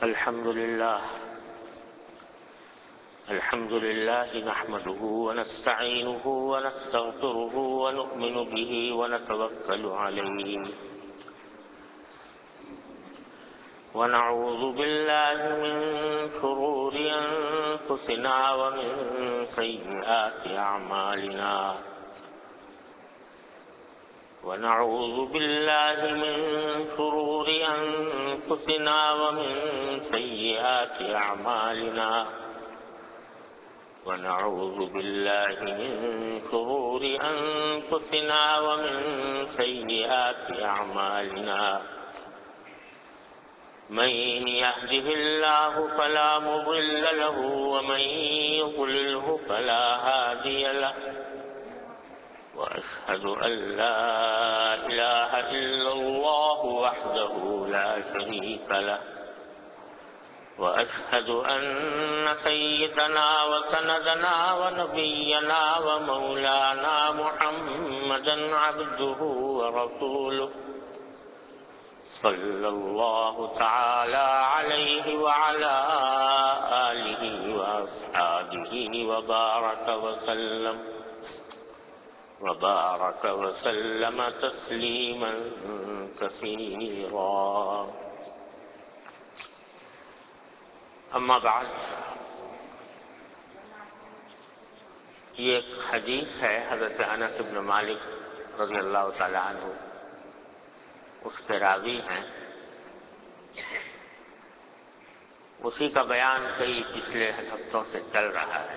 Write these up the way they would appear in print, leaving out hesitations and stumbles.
الحمد لله نحمده ونستعينه ونستغفره ونؤمن به ونتوكل عليه ونعوذ بالله من شرور أنفسنا ومن سيئات أعمالنا ونعوذ بالله من شرور أنفسنا ومن سيئات أعمالنا ونعوذ بالله من شرور أنفسنا ومن سيئات أعمالنا من يهده الله فلا مضل له ومن يضلله فلا هادي له وأشهد أن لا إله إلا الله وحده لا شريك له وأشهد أن سيدنا وسندنا ونبينا ومولانا محمدا عبده ورسوله صلى الله تعالى عليه وعلى آله وأصحابه وبارك وسلم تسليما كثيرا اما بعد یہ ایک حدیث ہے حضرت انس بن مالک رضی اللہ تعالی عنہ اس کے راوی ہیں، اسی کا بیان کئی پچھلے ہفتوں سے چل رہا ہے۔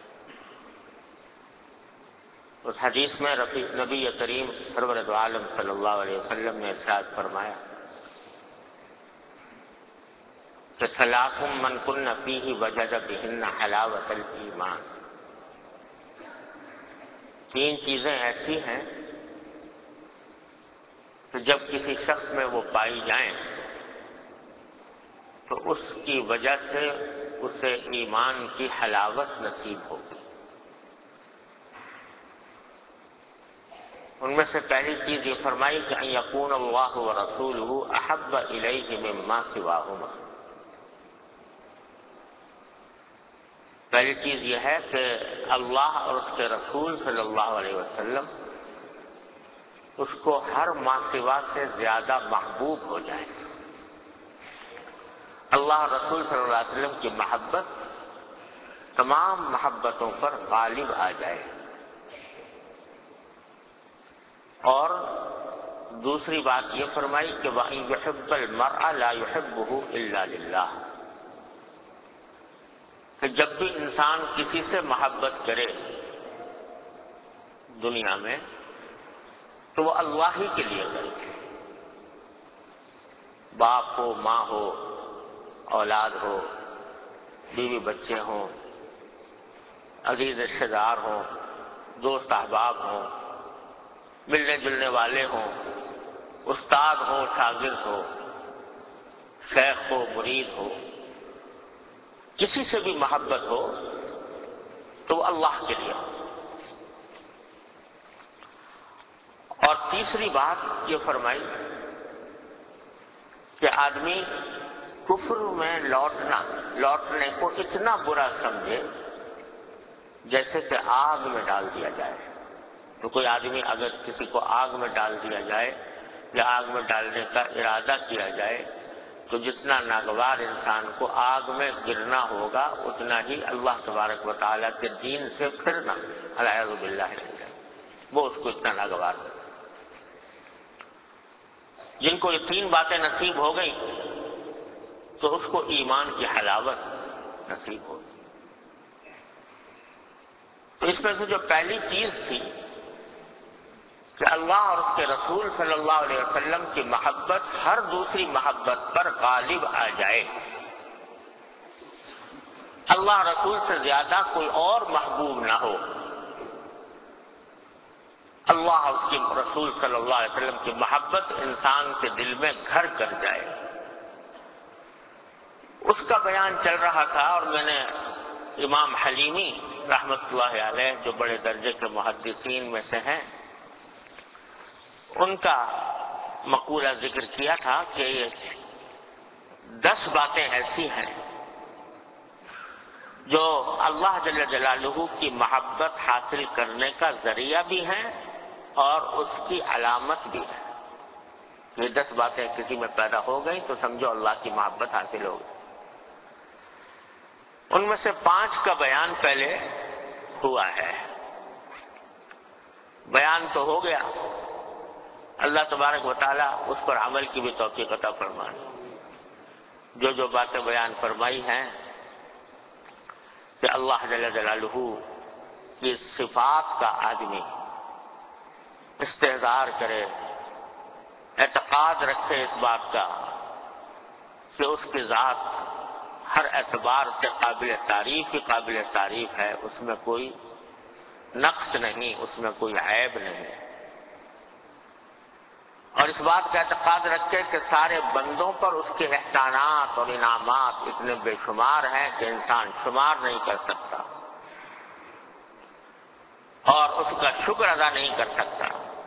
اس حدیث میں نبی کریم سرور دو عالم صلی اللہ علیہ وسلم نے ارشاد فرمایا کہ ثلاث من کن فیہ وجد بہن حلاوۃ الایمان، تین چیزیں ایسی ہیں کہ جب کسی شخص میں وہ پائی جائیں تو اس کی وجہ سے اسے ایمان کی حلاوت نصیب ہوگی۔ ان میں سے پہلی چیز یہ فرمائی کہ ان یکون اللہ ورسولہ احب الیہ مما سواہما، پہلی چیز یہ ہے کہ اللہ اور اس کے رسول صلی اللہ علیہ وسلم اس کو ہر ما سوا سے زیادہ محبوب ہو جائے، اللہ رسول صلی اللہ علیہ وسلم کی محبت تمام محبتوں پر غالب آ جائے۔ اور دوسری بات یہ فرمائی کہ وَإِن يُحِبَّ الْمَرْءَ لَا يُحِبُّهُ إِلَّا لِلَّهِ، کہ جب بھی انسان کسی سے محبت کرے دنیا میں تو وہ اللہ ہی کے لیے کرے، باپ ہو، ماں ہو، اولاد ہو، بیوی بچے ہوں، عزیز رشتہ دار ہوں، دوست احباب ہوں، ملنے جلنے والے ہوں، استاد ہو، شاگرد ہو، شیخ ہو، مرید ہو، کسی سے بھی محبت ہو تو وہ اللہ کے لیے ہو۔ اور تیسری بات یہ فرمائی کہ آدمی کفر میں لوٹنے کو اتنا برا سمجھے جیسے کہ آگ میں ڈال دیا جائے۔ تو کوئی آدمی اگر کسی کو آگ میں ڈال دیا جائے یا آگ میں ڈالنے کا ارادہ کیا جائے تو جتنا ناگوار انسان کو آگ میں گرنا ہوگا اتنا ہی اللہ تبارک و تعالیٰ کے دین سے پھرنا والعیاذ باللہ وہ اس کو اتنا ناگوار ہوگا۔ جن کو یہ تین باتیں نصیب ہو گئی تو اس کو ایمان کی حلاوت نصیب ہوگی۔ تو اس میں سے جو پہلی چیز تھی کہ اللہ اور اس کے رسول صلی اللہ علیہ وسلم کی محبت ہر دوسری محبت پر غالب آ جائے، اللہ رسول سے زیادہ کوئی اور محبوب نہ ہو، اللہ اور اس کے رسول صلی اللہ علیہ وسلم کی محبت انسان کے دل میں گھر کر جائے، اس کا بیان چل رہا تھا۔ اور میں نے امام حلیمی رحمۃ اللہ علیہ جو بڑے درجے کے محدثین میں سے ہیں ان کا مقولہ ذکر کیا تھا کہ 10 باتیں ایسی ہیں جو اللہ جل جلالہ کی محبت حاصل کرنے کا ذریعہ بھی ہیں اور اس کی علامت بھی ہے. یہ 10 باتیں کسی میں پیدا ہو گئیں تو سمجھو اللہ کی محبت حاصل ہو گئی. ان میں سے 5 کا بیان پہلے ہوا ہے. بیان تو ہو گیا. اللہ تبارک و تعالی اس پر عمل کی بھی توفیق عطا فرمائے. جو باتیں بیان فرمائی ہیں کہ اللہ جل جلالہ کی صفات کا آدمی استحضار کرے، اعتقاد رکھے اس بات کا کہ اس کی ذات ہر اعتبار سے قابل تعریف ہے، اس میں کوئی نقص نہیں، اس میں کوئی عیب نہیں. اور اس بات کا اعتقاد رکھے کہ سارے بندوں پر اس کے احسانات اور انعامات اتنے بے شمار ہیں کہ انسان شمار نہیں کر سکتا اور اس کا شکر ادا نہیں کر سکتا.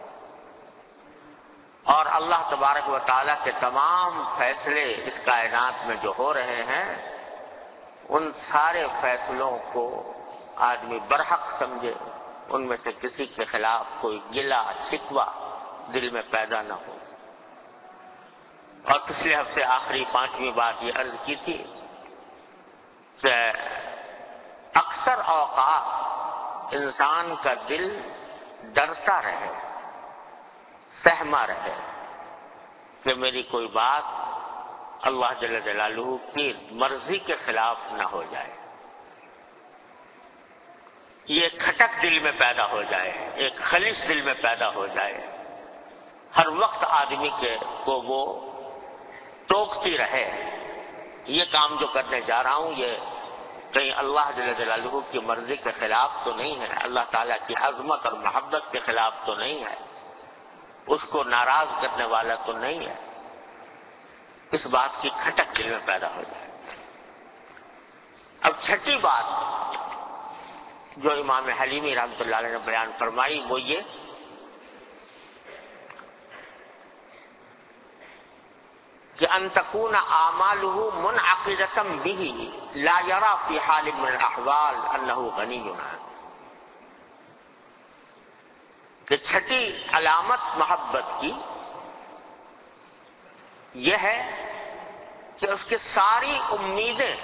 اور اللہ تبارک و تعالیٰ کے تمام فیصلے اس کائنات میں جو ہو رہے ہیں ان سارے فیصلوں کو آدمی برحق سمجھے، ان میں سے کسی کے خلاف کوئی گلہ شکوہ دل میں پیدا نہ ہو. اور پچھلے ہفتے آخری 5ویں بات یہ عرض کی تھی کہ اکثر اوقات انسان کا دل ڈرتا رہے، سہما رہے کہ میری کوئی بات اللہ جل جلالہ کی مرضی کے خلاف نہ ہو جائے. یہ کھٹک دل میں پیدا ہو جائے، ایک خلش دل میں پیدا ہو جائے، ہر وقت آدمی کو وہ ٹوکتی رہے یہ کام جو کرنے جا رہا ہوں یہ کہیں اللہ جل جلالہ کی مرضی کے خلاف تو نہیں ہے، اللہ تعالیٰ کی عظمت اور محبت کے خلاف تو نہیں ہے، اس کو ناراض کرنے والا تو نہیں ہے. اس بات کی کھٹک دل میں پیدا ہو جائے. اب 6ٹھی بات جو امام حلیمی رحمۃ اللہ علیہ نے بیان فرمائی وہ یہ کہ ان تکون اعمالہ منعقدۃ بہ لا یری فی حال من الاحوال انہ غنی عنہ. کہ 6ٹھی علامت محبت کی یہ ہے کہ اس کی ساری امیدیں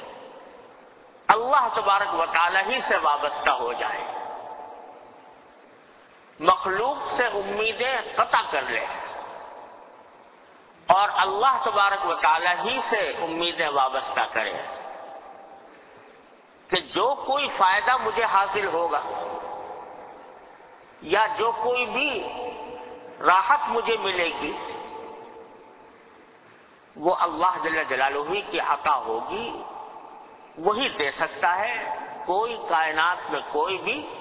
اللہ تبارک و تعالی ہی سے وابستہ ہو جائیں، مخلوق سے امیدیں قطع کر لے اور اللہ تبارک و تعالی ہی سے امیدیں وابستہ کرے کہ جو کوئی فائدہ مجھے حاصل ہوگا یا جو کوئی بھی راحت مجھے ملے گی وہ اللہ جل جلالہ کی عطا ہوگی، وہی دے سکتا ہے. کوئی کائنات میں کوئی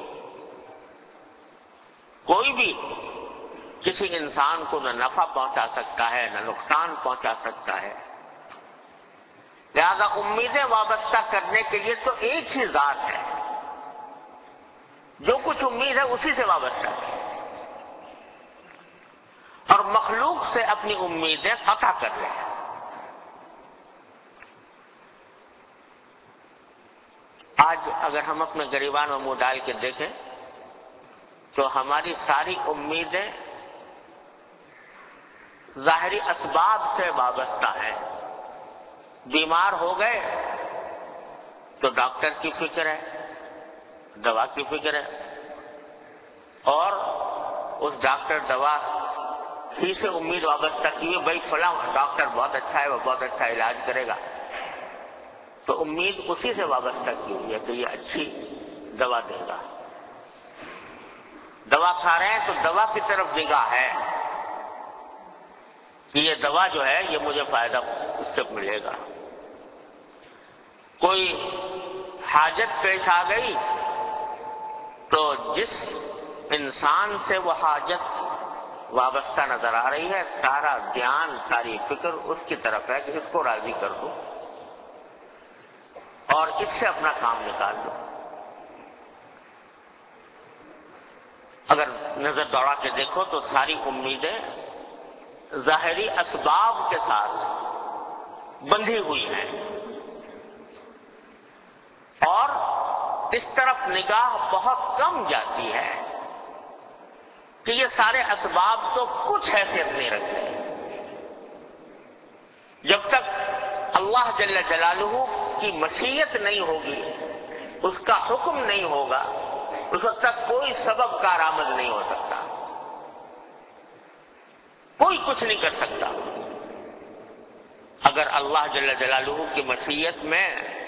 بھی کسی انسان کو نہ نفع پہنچا سکتا ہے نہ نقصان پہنچا سکتا ہے. لہذا امیدیں وابستہ کرنے کے لیے تو ایک ہی ذات ہے، جو کچھ امید ہے اسی سے وابستہ ہے، اور مخلوق سے اپنی امیدیں قطع کر رہے ہیں. آج اگر ہم اپنے گریبان میں منہ ڈال کے دیکھیں تو ہماری ساری امیدیں ظاہری اسباب سے وابستہ ہیں. بیمار ہو گئے تو ڈاکٹر کی فکر ہے، دوا کی فکر ہے، اور اس ڈاکٹر دوا ہی سے امید وابستہ کی بھائی فلاں ڈاکٹر بہت اچھا ہے، وہ بہت اچھا علاج کرے گا، تو امید اسی سے وابستہ کی ہوئی ہے کہ یہ اچھی دوا دے گا. دوا کھا رہے ہیں تو دوا کی طرف نگاہ ہے کہ یہ دوا جو ہے یہ مجھے فائدہ اس سے ملے گا. کوئی حاجت پیش آ گئی تو جس انسان سے وہ حاجت وابستہ نظر آ رہی ہے سارا دھیان ساری فکر اس کی طرف ہے کہ اس کو راضی کر دو اور اس سے اپنا کام نکال دو. اگر نظر دوڑا کے دیکھو تو ساری امیدیں ظاہری اسباب کے ساتھ بندھی ہوئی ہیں، اور اس طرف نگاہ بہت کم جاتی ہے کہ یہ سارے اسباب تو کچھ حیثیت نہیں رکھتے۔ جب تک اللہ جل جلالہ کی مشیت نہیں ہوگی، اس کا حکم نہیں ہوگا، اس وقت تک کوئی سبب کارآمد نہیں ہو سکتا، کوئی کچھ نہیں کر سکتا۔ اگر اللہ جل جلالہ کی مشیت میں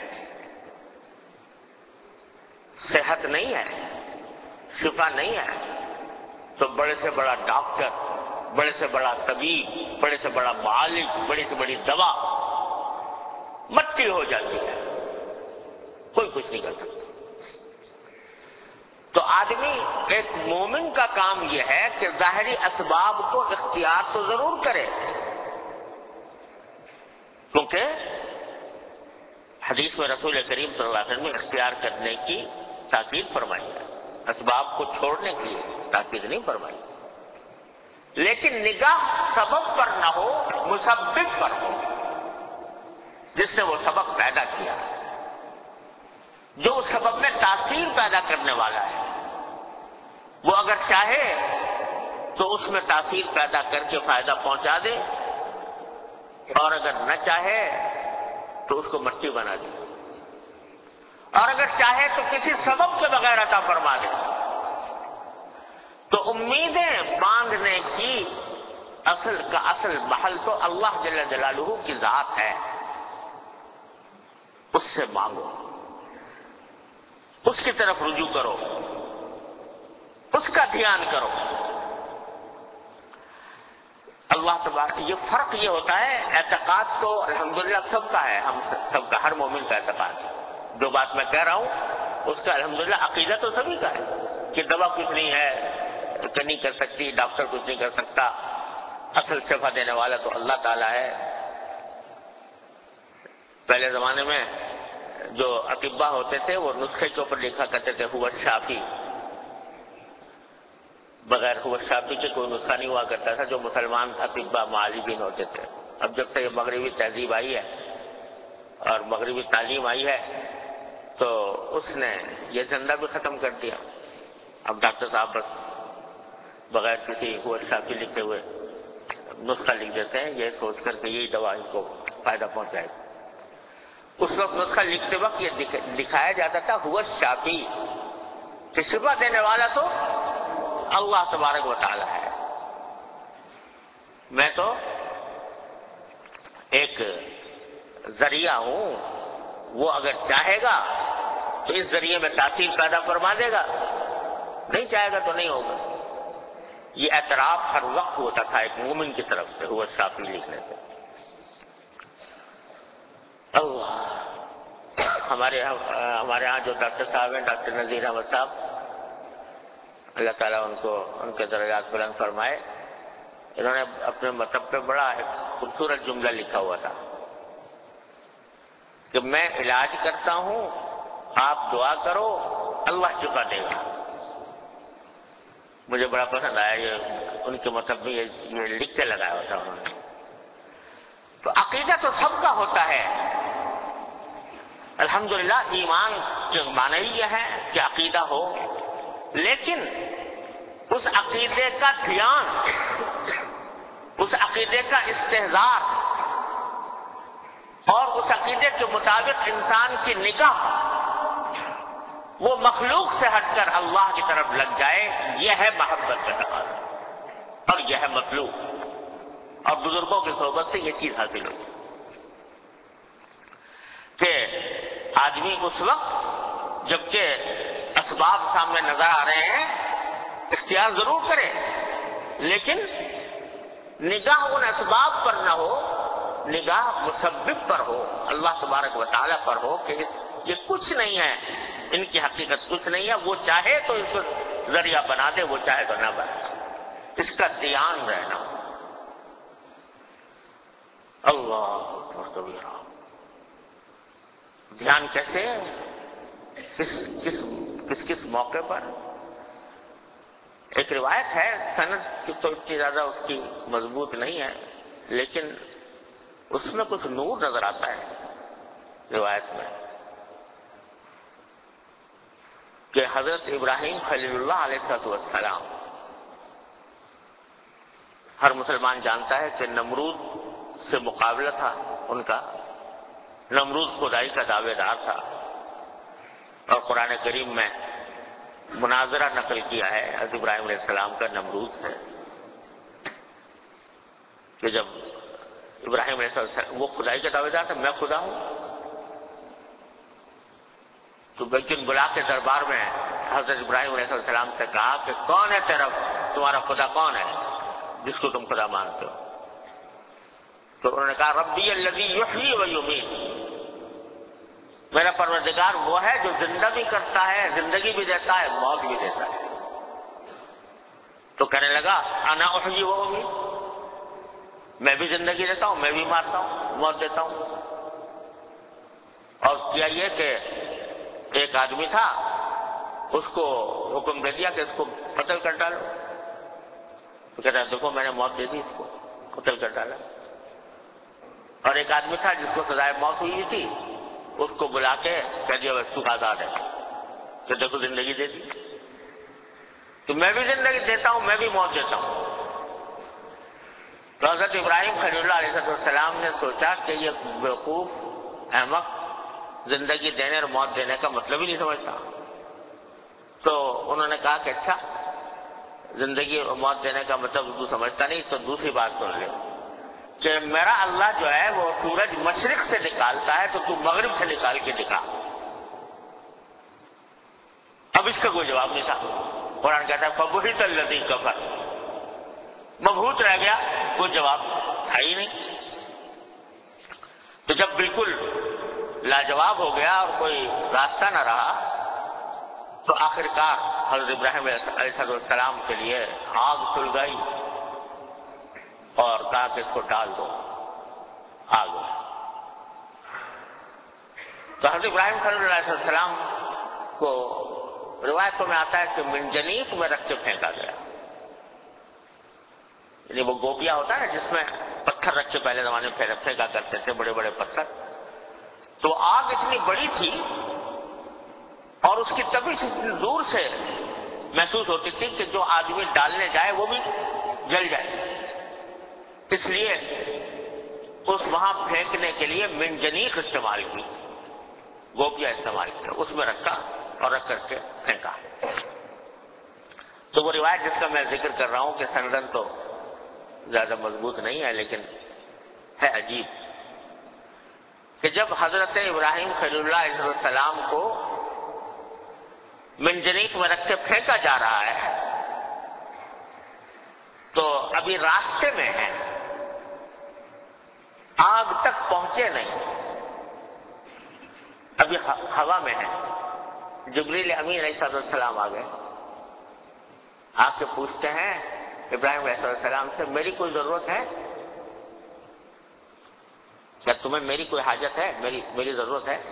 صحت نہیں ہے، شفا نہیں ہے، تو بڑے سے بڑا ڈاکٹر، بڑے سے بڑا طبیب، بڑے سے بڑا معالج، بڑی سے بڑی دوا مٹی ہو جاتی ہے، کوئی کچھ نہیں کر سکتا۔ تو آدمی، ایک مومن کا کام یہ ہے کہ ظاہری اسباب کو اختیار تو ضرور کرے، کیونکہ حدیث میں رسول کریم صلی اللہ علیہ وسلم نے اختیار کرنے کی تاکید فرمائی ہے، اسباب کو چھوڑنے کی تاکید نہیں فرمائی، لیکن نگاہ سبب پر نہ ہو، مسبب پر ہو، جس نے وہ سبب پیدا کیا، جو اس سبب میں تاثیر پیدا کرنے والا ہے، وہ اگر چاہے تو اس میں تاثیر پیدا کر کے فائدہ پہنچا دے، اور اگر نہ چاہے تو اس کو مٹی بنا دے، اور اگر چاہے تو کسی سبب کے بغیر عطا فرما دے۔ تو امیدیں باندھنے کی اصل محل تو اللہ جل جلالہ کی ذات ہے، اس سے مانگو، اس کی طرف رجوع کرو، اس کا دھیان کرو۔ اللہ تبارک، یہ فرق یہ ہوتا ہے، اعتقاد تو الحمدللہ سب کا ہے، ہم سب کا، ہر مومن کا اعتقاد ہے۔ جو بات میں کہہ رہا ہوں اس کا الحمدللہ عقیدہ تو سبھی کا ہے کہ دوا کچھ نہیں ہے، کہ نہیں کر سکتی، ڈاکٹر کچھ نہیں کر سکتا، اصل شفا دینے والا تو اللہ تعالیٰ ہے۔ پہلے زمانے میں جو اطباء ہوتے تھے وہ نسخے کے اوپر لکھا کرتے تھے ہوا شافی، بغیر ہوا شافی کے کوئی نسخہ نہیں ہوا کرتا تھا، جو مسلمان اطباء معالجین ہوتے تھے۔ اب جب سے یہ مغربی تہذیب آئی ہے اور مغربی تعلیم آئی ہے تو اس نے یہ دھندا بھی ختم کر دیا۔ اب ڈاکٹر صاحب بس بغیر کسی ہوا شافی لکھے ہوئے نسخہ لکھ دیتے ہیں، یہ سوچ کر کہ یہی دوا ان کو فائدہ پہنچائے گی۔ اس وقت نسخہ لکھتے وقت یہ دکھایا جاتا تھا ہوا شافی، کہ شفا دینے والا تو اللہ تبارک و تعالی ہے۔ میں تو ایک ذریعہ ہوں، وہ اگر چاہے گا تو اس ذریعے میں تاثیر پیدا فرما دے گا، نہیں چاہے گا تو نہیں ہوگا۔ یہ اعتراف ہر وقت ہوتا تھا ایک مومن کی طرف سے ہوا شافی لکھنے سے۔ اللہ، ہمارے ہاں جو ڈاکٹر صاحب ہیں، ڈاکٹر نذیر احمد صاحب، اللہ تعالیٰ ان کے درجات بلند فرمائے، انہوں نے اپنے مطلب پہ بڑا ایک خوبصورت جملہ لکھا ہوا تھا کہ میں علاج کرتا ہوں، آپ دعا کرو، اللہ شفا دے گا۔ مجھے بڑا پسند آیا، یہ ان کے مطلب میں یہ لکھ کے لگایا ہوتا انہوں نے۔ تو عقیدہ تو سب کا ہوتا ہے، الحمدللہ ایمان کے معنی یہ ہے کہ عقیدہ ہو، لیکن اس عقیدے کا دھیان، اس عقیدے کا استحضار اور اس عقیدے کے مطابق انسان کی نگاہ وہ مخلوق سے ہٹ کر اللہ کی طرف لگ جائے، یہ ہے محبت کا تقاضا اور یہ ہے مطلوب، اور بزرگوں کی صحبت سے یہ چیز حاصل ہوتی کہ آدمی اس وقت جبکہ اسباب سامنے نظر آ رہے ہیں اختیار ضرور کرے، لیکن نگاہ ان اسباب پر نہ ہو، نگاہ مسبب پر ہو، اللہ تبارک و تعالیٰ پر ہو کہ یہ کچھ نہیں ہے، ان کی حقیقت کچھ نہیں ہے، وہ چاہے تو اس کو ذریعہ بنا دے، وہ چاہے تو نہ بنا، اس کا دھیان رہنا۔ اللہ اکبر کبیرہ۔ دھیان کیسے، کس موقع پر؟ ایک روایت ہے، سند کی تو اتنی زیادہ اس کی مضبوط نہیں ہے، لیکن اس میں کچھ نور نظر آتا ہے روایت میں کہ حضرت ابراہیم خلیل اللہ علیہ السلام، ہر مسلمان جانتا ہے کہ نمرود سے مقابلہ تھا ان کا، نمرود خدائی کا دعوے دار تھا، اور قرآن کریم میں مناظرہ نقل کیا ہے حضرت ابراہیم علیہ السلام کا نمرود سے، کہ جب ابراہیم علیہ السلام وہ خدائی کا دعوے دار تھا، میں خدا ہوں، تو لیکن بلا کے دربار میں حضرت ابراہیم علیہ السلام سے کہا کہ کون ہے تمہارا خدا کون ہے جس کو تم خدا مانتے ہو؟ تو انہوں نے کہا ربی الذی یحیی و یمیت، میرا پروردگار وہ ہے جو زندہ بھی کرتا ہے، زندگی بھی دیتا ہے، موت بھی دیتا ہے۔ تو کہنے لگا انا احیی و امیت، میں بھی زندگی دیتا ہوں، میں بھی مارتا ہوں، موت دیتا ہوں۔ اور کیا یہ کہ ایک آدمی تھا، اس کو حکم دے دیا کہ اس کو قتل کر ڈالو، تو کہتا ہے دیکھو میں نے موت دے دی، اس کو قتل کر ڈالا۔ اور ایک آدمی تھا جس کو سزائے موت ہوئی تھی، اس کو بلا کے کہہ دیا بس تو آزاد ہے، تو دیکھو زندگی دے دی۔ تو میں بھی زندگی دیتا ہوں، میں بھی موت دیتا ہوں۔ تو حضرت ابراہیم خلیل اللہ علیہ السلام نے سوچا کہ یہ بیوقوف احمق زندگی دینے اور موت دینے کا مطلب ہی نہیں سمجھتا۔ تو انہوں نے کہا کہ اچھا زندگی اور موت دینے کا مطلب تو سمجھتا نہیں، تو دوسری بات سن لے کہ میرا اللہ جو ہے وہ سورج مشرق سے نکالتا ہے، تو تو مغرب سے نکال کے دکھا۔ اب اس کا کوئی جواب نہیں تھا۔ قرآن کہتا ہے فبہت الذی کفر، مبہوت رہ گیا، کوئی جواب تھا ہی نہیں۔ تو جب بالکل لاجواب ہو گیا اور کوئی راستہ نہ رہا، تو آخرکار حضرت ابراہیم علیہ السلام کے لیے آگ کھل گئی اور کہا کہ اس کو ڈال دو آگ میں۔ تو حضرت ابراہیم صلی اللہ علیہ السلام کو روایتوں میں آتا ہے کہ منجنیق میں رکھ کے پھینکا گیا، یعنی وہ گوپیا ہوتا ہے نا جس میں پتھر رکھ کے پہلے زمانے میں پھینکا کرتے تھے، بڑے بڑے پتھر۔ تو آگ اتنی بڑی تھی اور اس کی تپش اتنی دور سے محسوس ہوتی تھی کہ جو آدمی ڈالنے جائے وہ بھی جل جائے، اس لیے اس وہاں پھینکنے کے لیے منجنیق استعمال کی، گوپیا استعمال کیا، اس میں رکھا اور رکھ کر کے پھینکا۔ تو وہ روایت جس کا میں ذکر کر رہا ہوں کہ سندن تو زیادہ مضبوط نہیں ہے لیکن ہے عجیب، کہ جب حضرت ابراہیم خلیل اللہ علیہ السلام کو منجنیق میں رکھ کے پھینکا جا رہا ہے تو ابھی راستے میں ہے، آگ تک پہنچے نہیں، ابھی ہوا میں ہے۔ جبریل امین علیہ السلام آ گئے، آ کے پوچھتے ہیں ابراہیم علیہ السلام سے میری کوئی ضرورت ہے؟ کیا تمہیں میری کوئی حاجت ہے، میری ضرورت ہے؟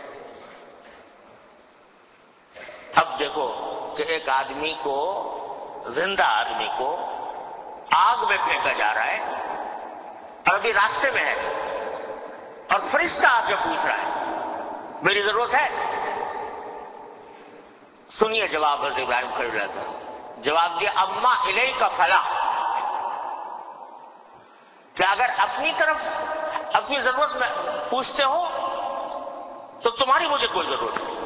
اب دیکھو کہ ایک آدمی کو، زندہ آدمی کو آگ میں پھینکا جا رہا ہے اور ابھی راستے میں ہے، اور فرشتہ آ کے پوچھ رہا ہے میری ضرورت ہے؟ سنیے جواب حضرت ابراہیم خلیل اللہ علیہ السلام جواب دیا اما الیک فلا، کہ اگر اپنی طرف اپنی ضرورت میں پوچھتے ہو تو تمہاری مجھے کوئی ضرورت نہیں۔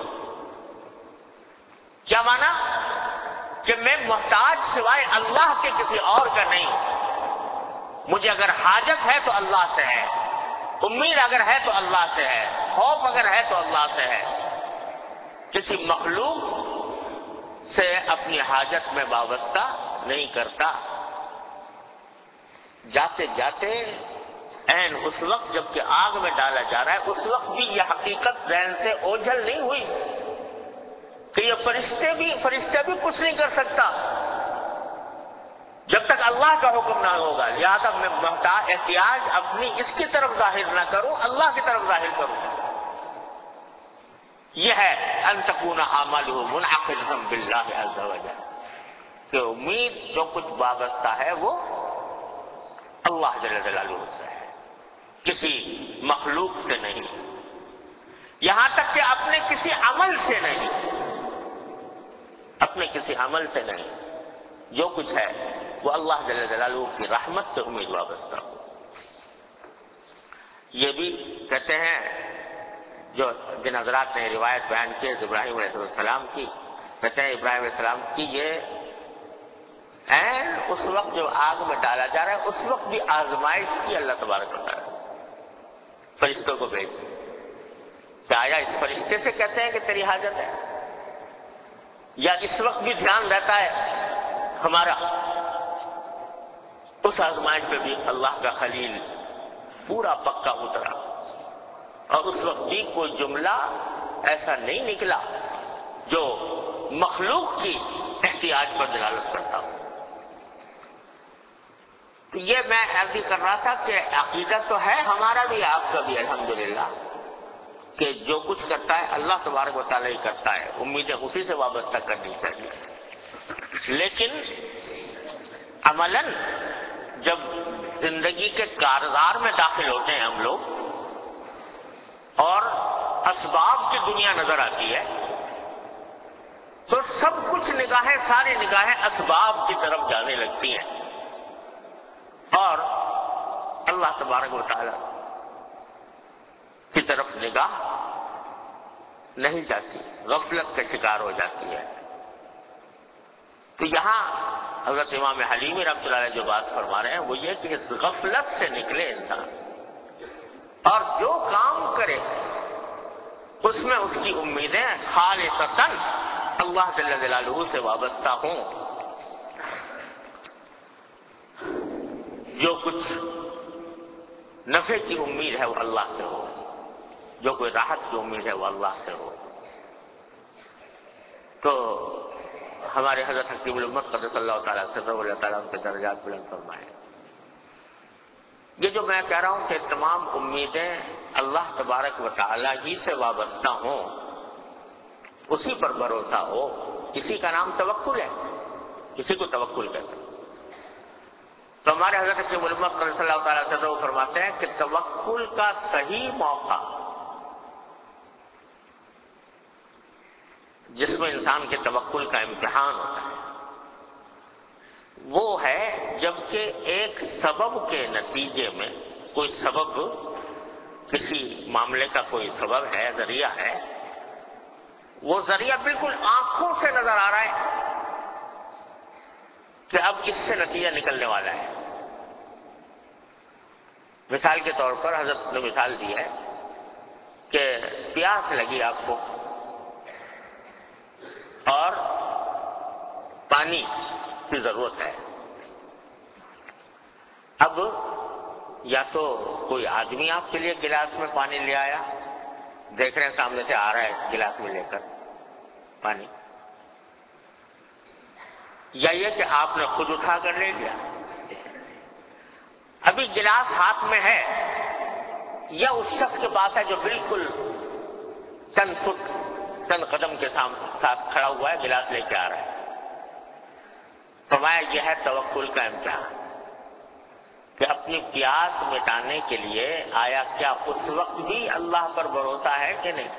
کیا مانا؟ کہ میں محتاج سوائے اللہ کے کسی اور کا نہیں ہوں، مجھے اگر حاجت ہے تو اللہ سے ہے، امید اگر ہے تو اللہ سے ہے، خوف اگر ہے تو اللہ سے ہے، کسی مخلوق سے اپنی حاجت میں وابستہ نہیں کرتا۔ جاتے جاتے عین اس وقت جب کہ آگ میں ڈالا جا رہا ہے، اس وقت بھی یہ حقیقت ذہن سے اوجھل نہیں ہوئی کہ یہ فرشتے بھی کچھ نہیں کر سکتا جب تک اللہ کا حکم نہ ہوگا، لہذا میں احتیاج اپنی اس کی طرف ظاہر نہ کروں، اللہ کی طرف ظاہر کروں۔ یہ ہے ان تکون اعمالہ منعقدۃ باللہ عز وجل، کہ امید جو کچھ وابستہ ہے وہ اللہ جل جلالہ سے ہے۔ کسی مخلوق سے نہیں، یہاں تک کہ اپنے کسی عمل سے نہیں، اپنے کسی عمل سے نہیں، جو کچھ ہے وہ اللہ جل جلالہ کی رحمت سے امید وابستہ ہو۔ یہ بھی کہتے ہیں جو جن حضرات نے روایت بیان کی ابراہیم علیہ السلام کی، کہتے ہیں ابراہیم علیہ السلام کی یہ اس وقت جو آگ میں ڈالا جا رہا ہے اس وقت بھی آزمائش کی اللہ تبارک و تعالی فرشتوں کو بھیج، کیا آیا اس فرشتے سے کہتے ہیں کہ تیری حاجت ہے، یا اس وقت بھی دھیان رہتا ہے ہمارا؟ اس آزمائش پہ بھی اللہ کا خلیل پورا پکا اترا، اور اس وقت بھی کوئی جملہ ایسا نہیں نکلا جو مخلوق کی احتیاج پر دلالت کرتا ہو۔ تو یہ میں عرض کر رہا تھا کہ عقیدہ تو ہے ہمارا بھی آپ کا بھی الحمدللہ کہ جو کچھ کرتا ہے اللہ تبارک و تعالیٰ ہی کرتا ہے، امیدیں اسی سے وابستہ کرنی چاہیے، لیکن عملاً جب زندگی کے کارزار میں داخل ہوتے ہیں ہم لوگ اور اسباب کی دنیا نظر آتی ہے تو سب کچھ نگاہیں، ساری نگاہیں اسباب کی طرف جانے لگتی ہیں اور اللہ تبارک و تعالی کی طرف نگاہ نہیں جاتی، غفلت کا شکار ہو جاتی ہے۔ تو یہاں حضرت امام حلیمی رحمۃ اللہ علیہ جو بات فرما رہے ہیں وہ یہ کہ اس غفلت سے نکلے انسان اور جو کام کرے اس میں اس کی امیدیں خالصتاً اللہ جل جلالہ سے وابستہ ہوں، جو کچھ نفع کی امید ہے وہ اللہ سے ہو، جو کوئی راحت کی امید ہے وہ اللہ سے ہو۔ تو ہمارے حضرت حکیم الامت قدس اللہ تعالیٰ صدر اللہ تعالیٰ ان کے درجات بلند فرمائے۔ یہ جو میں کہہ رہا ہوں کہ تمام امیدیں اللہ تبارک و تعالیٰ ہی سے وابستہ ہوں، اسی پر بھروسہ ہو، اسی کا نام توکل ہے، اسی کو توکل کہتے ہیں۔ تو ہمارے حضرت حکیم الامت قدس اللہ تعالیٰ صدر فرماتے ہیں کہ توکل کا صحیح موقع جس میں انسان کے توکل کا امتحان ہوتا ہے وہ ہے جبکہ ایک سبب کے نتیجے میں کوئی سبب، کسی معاملے کا کوئی سبب ہے، ذریعہ ہے، وہ ذریعہ بالکل آنکھوں سے نظر آ رہا ہے کہ اب اس سے نتیجہ نکلنے والا ہے۔ مثال کے طور پر حضرت نے مثال دی ہے کہ پیاس لگی آپ کو اور پانی کی ضرورت ہے، اب یا تو کوئی آدمی آپ کے لیے گلاس میں پانی لے آیا، دیکھ رہے ہیں سامنے سے آ رہا ہے گلاس میں لے کر پانی، یا یہ کہ آپ نے خود اٹھا کر لے لیا۔ ابھی گلاس ہاتھ میں ہے یا اس شخص کے پاس ہے جو بالکل چند فٹ، چند قدم کے ساتھ کھڑا ہوا ہے، گلاس لے کے آ رہا ہے۔ فرمایا یہ ہے توکل کا امتحان کہ اپنی پیاس مٹانے کے لیے آیا کیا اس وقت بھی اللہ پر بھروسہ ہے کہ نہیں،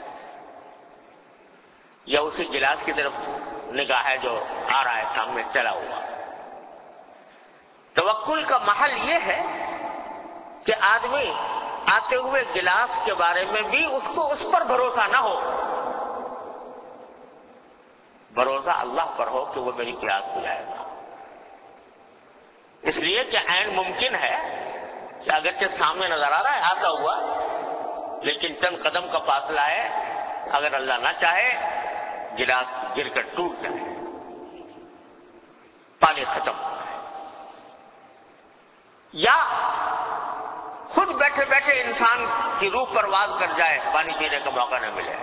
یا اسی گلاس کی طرف نگاہ ہے جو آ رہا ہے سامنے چلا ہوا۔ توکل کا محل یہ ہے کہ آدمی آتے ہوئے گلاس کے بارے میں بھی اس کو اس پر بھروسہ نہ ہو، بھروسہ اللہ پر ہو کہ وہ میری پیاس بجھائے گا، اس لیے کہ عین ممکن ہے کہ اگرچہ سامنے نظر آ رہا ہے آتا ہوا، لیکن چند قدم کا فاصلہ ہے، اگر اللہ نہ چاہے گلاس گر کر ٹوٹ جائے، پانی ختم ہو جائے، یا خود بیٹھے بیٹھے انسان کی روح پرواز کر جائے، پانی پینے کا موقع نہ ملے۔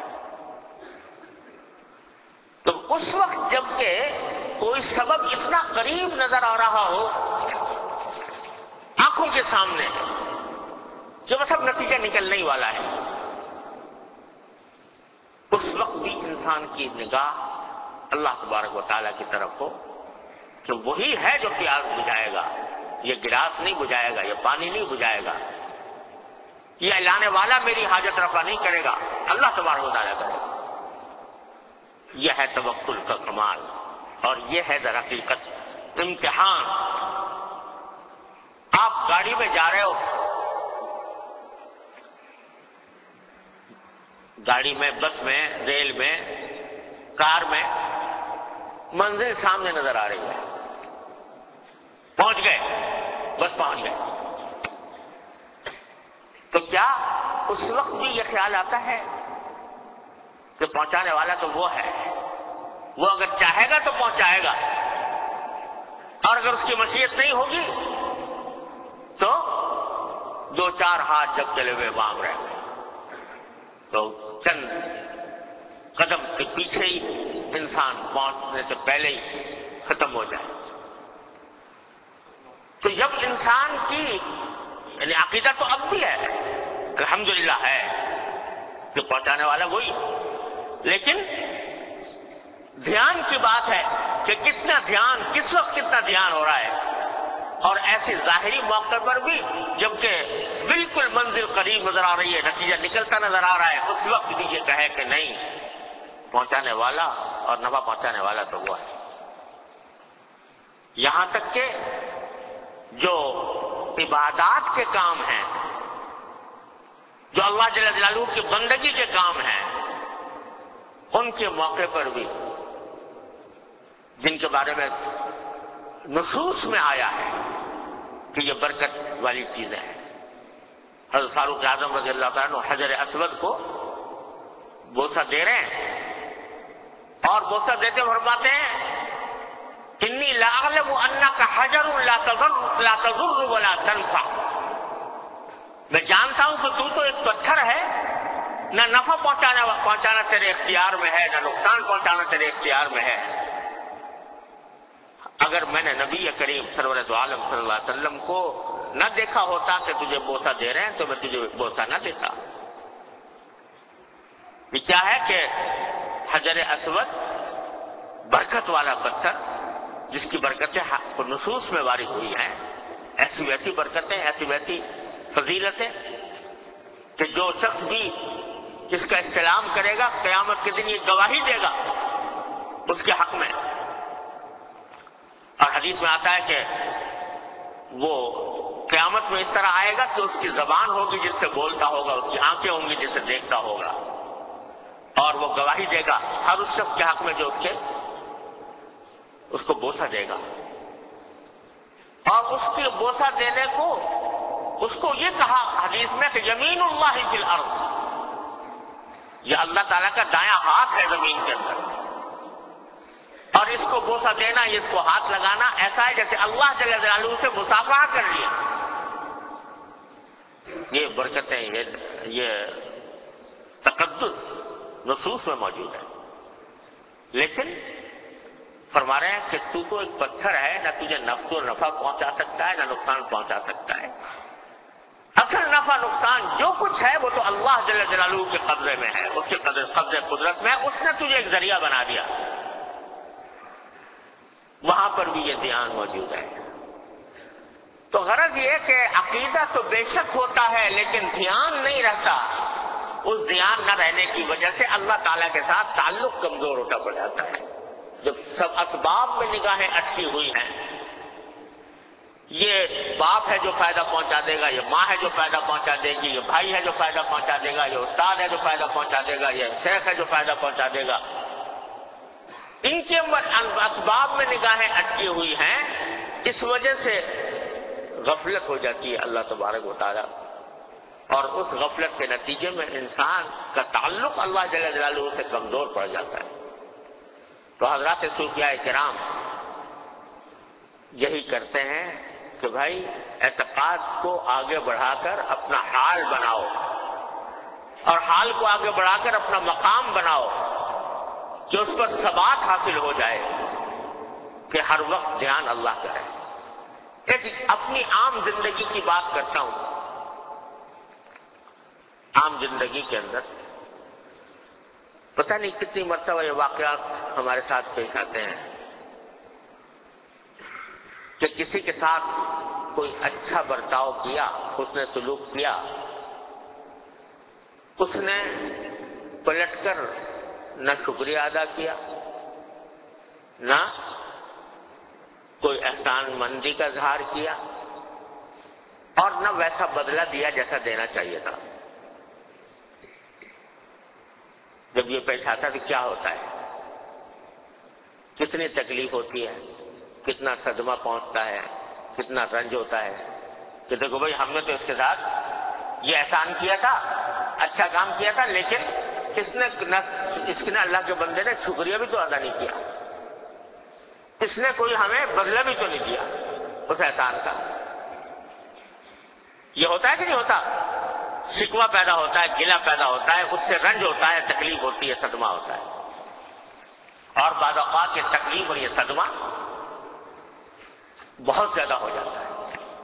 تو اس وقت جبکہ کوئی سبب اتنا قریب نظر آ رہا ہو آنکھوں کے سامنے جو بس اب نتیجہ نکلنے ہی والا ہے، اس وقت بھی انسان کی نگاہ اللہ تبارک و تعالیٰ کی طرف ہو کہ وہی ہے جو پیاس بجھائے گا، یہ گلاس نہیں بجھائے گا، یہ پانی نہیں بجھائے گا، یہ لانے والا میری حاجت رفع نہیں کرے گا، اللہ تبارک و تعالیٰ کرے گا۔ یہ ہے توکل کا کمال، اور یہ ہے در حقیقت امتحان۔ آپ گاڑی میں جا رہے ہو، گاڑی میں، بس میں، ریل میں، کار میں، منزل سامنے نظر آ رہی ہے، پہنچ گئے، بس پہنچ گئے، تو کیا اس وقت بھی یہ خیال آتا ہے کہ پہنچانے والا تو وہ ہے، وہ اگر چاہے گا تو پہنچائے گا، اور اگر اس کی مشیت نہیں ہوگی تو دو چار ہاتھ جب چلے ہوئے بام رہ گئے، تو چند قدم کے پیچھے ہی انسان پہنچنے سے پہلے ہی ختم ہو جائے۔ تو جب انسان کی یعنی عقیدہ تو اب بھی ہے، الحمدللہ ہے کہ پہنچانے والا وہی، لیکن دھیان کی بات ہے کہ کتنا دھیان، کس وقت کتنا دھیان ہو رہا ہے۔ اور ایسے ظاہری موقع پر بھی جبکہ بالکل منزل قریب نظر آ رہی ہے، نتیجہ نکلتا نظر آ رہا ہے، اس وقت بھی یہ کہے کہ نہیں، پہنچانے والا اور نفع پہنچانے والا تو وہ ہے۔ یہاں تک کہ جو عبادات کے کام ہیں، جو اللہ جل جلالہ کی بندگی کے کام ہیں، ان کے موقع پر بھی جن کے بارے میں نصوص میں آیا ہے کہ یہ برکت والی چیزیں ہیں، حضرت فاروق اعظم رضی اللہ تعالیٰ عنہ حجر اسود کو بوسہ دے رہے ہیں، اور بوسہ دیتے فرماتے ہیں انی لاعلم انک حجر لا تضر ولا تنفع، میں جانتا ہوں کہ تو ایک پتھر ہے، نہ نفع پہنچانا تیرے اختیار میں ہے، نہ نقصان پہنچانا تیرے اختیار میں ہے۔ اگر میں نے نبی کریم سرورت عالم صلی اللہ علیہ وسلم کو نہ دیکھا ہوتا کہ تجھے بوسہ دے رہے ہیں تو میں تجھے بوسہ نہ دیتا۔ یہ کیا ہے کہ حجر اسود برکت والا پتھر، جس کی برکتیں نصوص میں وارد ہوئی ہیں، ایسی ویسی برکتیں، ایسی ویسی فضیلتیں کہ جو شخص بھی اس کا استعلام کرے گا قیامت کے دن یہ گواہی دے گا اس کے حق میں۔ اور حدیث میں آتا ہے کہ وہ قیامت میں اس طرح آئے گا کہ اس کی زبان ہوگی جس سے بولتا ہوگا، اس کی آنکھیں ہوں گی جس سے دیکھتا ہوگا، اور وہ گواہی دے گا ہر اس شخص کے حق میں جو اس کو بوسہ دے گا۔ اور اس کے بوسہ دینے کو اس کو یہ کہا حدیث میں کہ یمین اللہ فی الارض، یہ اللہ تعالیٰ کا دایاں ہاتھ ہے زمین کے اندر، اور اس کو بوسہ دینا، اس کو ہاتھ لگانا ایسا ہے جیسے اللہ جل جلالہ سے مصافحہ کر لیا۔ یہ برکتیں، یہ تقدس نصوص میں موجود ہے، لیکن فرما رہے ہیں کہ تو ایک پتھر ہے، نہ تجھے نفع پہنچا سکتا ہے، نہ نقصان پہنچا سکتا ہے۔ اصل نفع نقصان جو کچھ ہے وہ تو اللہ جل جلالہ کے قبضے میں ہے، اس کے قبضے قدرت میں ہے، اس نے تجھے ایک ذریعہ بنا دیا۔ وہاں پر بھی یہ دھیان موجود ہے۔ تو غرض یہ کہ عقیدہ تو بے شک ہوتا ہے لیکن دھیان نہیں رہتا، اس دھیان نہ رہنے کی وجہ سے اللہ تعالیٰ کے ساتھ تعلق کمزور ہوتا پڑ جاتا ہے۔ جب سب اسباب میں نگاہیں اٹکی ہوئی ہیں، یہ باپ ہے جو فائدہ پہنچا دے گا، یہ ماں ہے جو فائدہ پہنچا دے گی، یہ بھائی ہے جو فائدہ پہنچا دے گا، یہ استاد ہے جو فائدہ پہنچا دے گا، یہ شیخ ہے جو فائدہ پہنچا دے گا، ان کے اسباب میں نگاہیں اٹکی ہوئی ہیں، اس وجہ سے غفلت ہو جاتی ہے اللہ تبارک و تعالیٰ، اور اس غفلت کے نتیجے میں انسان کا تعلق اللہ جل جلالہ سے کمزور پڑ جاتا ہے۔ تو حضرات صوفیاء کرام یہی کرتے ہیں کہ بھائی اعتقاد کو آگے بڑھا کر اپنا حال بناؤ، اور حال کو آگے بڑھا کر اپنا مقام بناؤ کہ اس پر ثبات حاصل ہو جائے، کہ ہر وقت دھیان اللہ کا رہے۔ ایک اپنی عام زندگی کی بات کرتا ہوں۔ عام زندگی کے اندر پتہ نہیں کتنی مرتبہ یہ واقعات ہمارے ساتھ پیش آتے ہیں کہ کسی کے ساتھ کوئی اچھا برتاؤ کیا، حسن سلوک کیا، اس نے پلٹ کر نہ شکریہ ادا کیا، نہ کوئی احسان مندی کا اظہار کیا، اور نہ ویسا بدلہ دیا جیسا دینا چاہیے تھا۔ جب یہ پیش آتا تو کیا ہوتا ہے، کتنی تکلیف ہوتی ہے، کتنا صدمہ پہنچتا ہے، کتنا رنج ہوتا ہے کہ دیکھو بھائی ہم نے تو اس کے ساتھ یہ احسان کیا تھا، اچھا کام کیا تھا، لیکن اس نے اللہ کے بندے نے شکریہ بھی تو ادا نہیں کیا، اس نے کوئی ہمیں بدلہ بھی تو نہیں دیا اس احسان کا۔ یہ ہوتا ہے کہ نہیں ہوتا؟ شکوہ پیدا ہوتا ہے، گلہ پیدا ہوتا ہے، اس سے رنج ہوتا ہے، تکلیف ہوتی ہے، صدمہ ہوتا ہے، اور بعض اوقات یہ تکلیف اور یہ صدمہ بہت زیادہ ہو جاتا ہے۔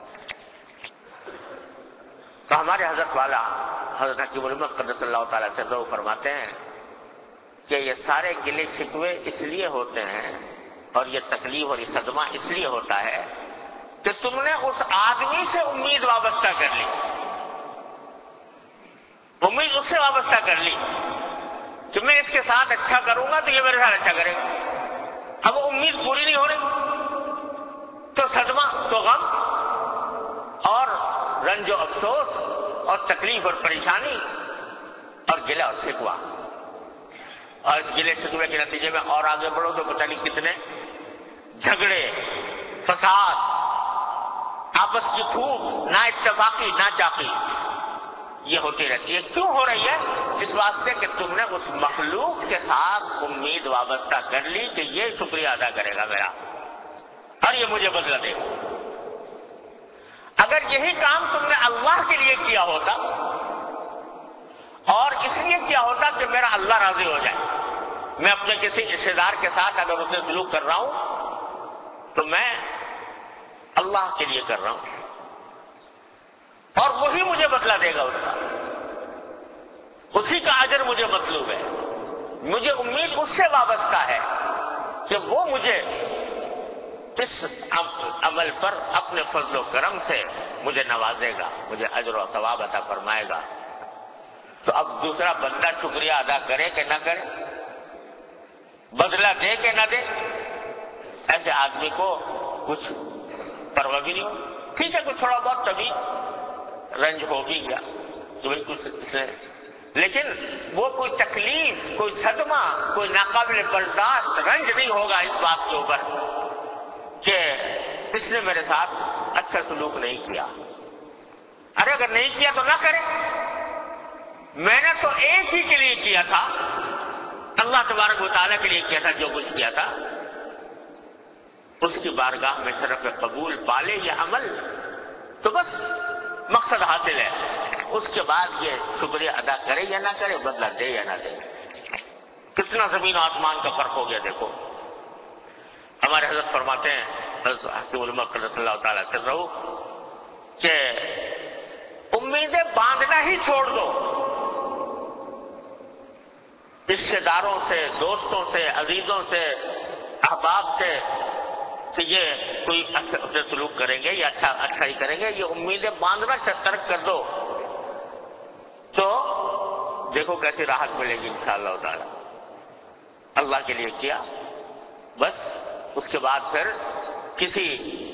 تو ہمارے حضرت والا حضرت حکیم الامت قدس اللہ تعالیٰ سرہ فرماتے ہیں کہ یہ سارے گلے شکوے اس لیے ہوتے ہیں اور یہ تکلیف اور یہ صدمہ اس لیے ہوتا ہے کہ تم نے اس آدمی سے امید وابستہ کر لی، امید اس سے وابستہ کر لی کہ میں اس کے ساتھ اچھا کروں گا تو یہ میرے ساتھ اچھا کرے گا۔ اب وہ امید پوری نہیں ہو رہی تو صدمہ، تو غم اور رنج و افسوس اور تکلیف اور پریشانی اور گلہ اور شکوہ، اور اس گلے شکوے کے نتیجے میں اور آگے بڑھو تو پتہ نہیں کتنے جھگڑے، فساد، آپس کی پھوٹ، نا اتفاقی، نا چاقی، یہ ہوتی رہتی ہے۔ کیوں ہو رہی ہے؟ اس واسطے کہ تم نے اس مخلوق کے ساتھ امید وابستہ کر لی کہ یہ شکریہ ادا کرے گا میرا اور یہ مجھے بدلہ دے گا۔ اگر یہی کام تم نے اللہ کے لیے کیا ہوتا اور اس لیے کیا ہوتا کہ میرا اللہ راضی ہو جائے، میں اپنے کسی رشتے دار کے ساتھ اگر اسے سلوک کر رہا ہوں تو میں اللہ کے لیے کر رہا ہوں اور وہی مجھے بدلہ دے گا، اس کا اسی کا اجر مجھے مطلوب ہے، مجھے امید اس سے وابستہ ہے کہ وہ مجھے اس عمل پر اپنے فضل و کرم سے مجھے نوازے گا، مجھے اجر و ثواب عطا فرمائے گا۔ تو اب دوسرا بندہ شکریہ ادا کرے کہ نہ کرے، بدلہ دے کہ نہ دے، ایسے آدمی کو کچھ پرواہ بھی نہیں ہو۔ ٹھیک ہے کچھ تھوڑا بہت کبھی رنج ہو بھی گیا کہ بھائی کچھ اس نے، لیکن وہ کوئی تکلیف، کوئی صدمہ، کوئی ناقابل برداشت رنج نہیں ہوگا اس بات کے اوپر کہ اس نے میرے ساتھ اچھا سلوک نہیں کیا۔ ارے اگر نہیں کیا تو نہ کرے، میں نے تو ایک ہی کے لیے کیا تھا، اللہ تبارک و تعالیٰ کے لیے کیا تھا، جو کچھ کیا تھا اس کی بارگاہ میں شرف قبول پالے یہ عمل تو بس مقصد حاصل ہے۔ اس کے بعد یہ شکریہ ادا کرے یا نہ کرے، بدلہ دے یا نہ دے، کتنا زمین و آسمان کا فرق ہو گیا۔ دیکھو ہمارے حضرت فرماتے ہیں، حضرت حکیم الامت قدس اللہ تعالیٰ سرہ، کہ امیدیں باندھنا ہی چھوڑ دو، رشتے داروں سے، دوستوں سے، عزیزوں سے، احباب سے کہ یہ کوئی اچھا سلوک کریں گے یا اچھا ہی کریں گے، یہ امیدیں باندھنا ترک کر دو تو دیکھو کیسی راحت ملے گی انشاءاللہ تعالی۔ اللہ کے لیے کیا بس، اس کے بعد پھر کسی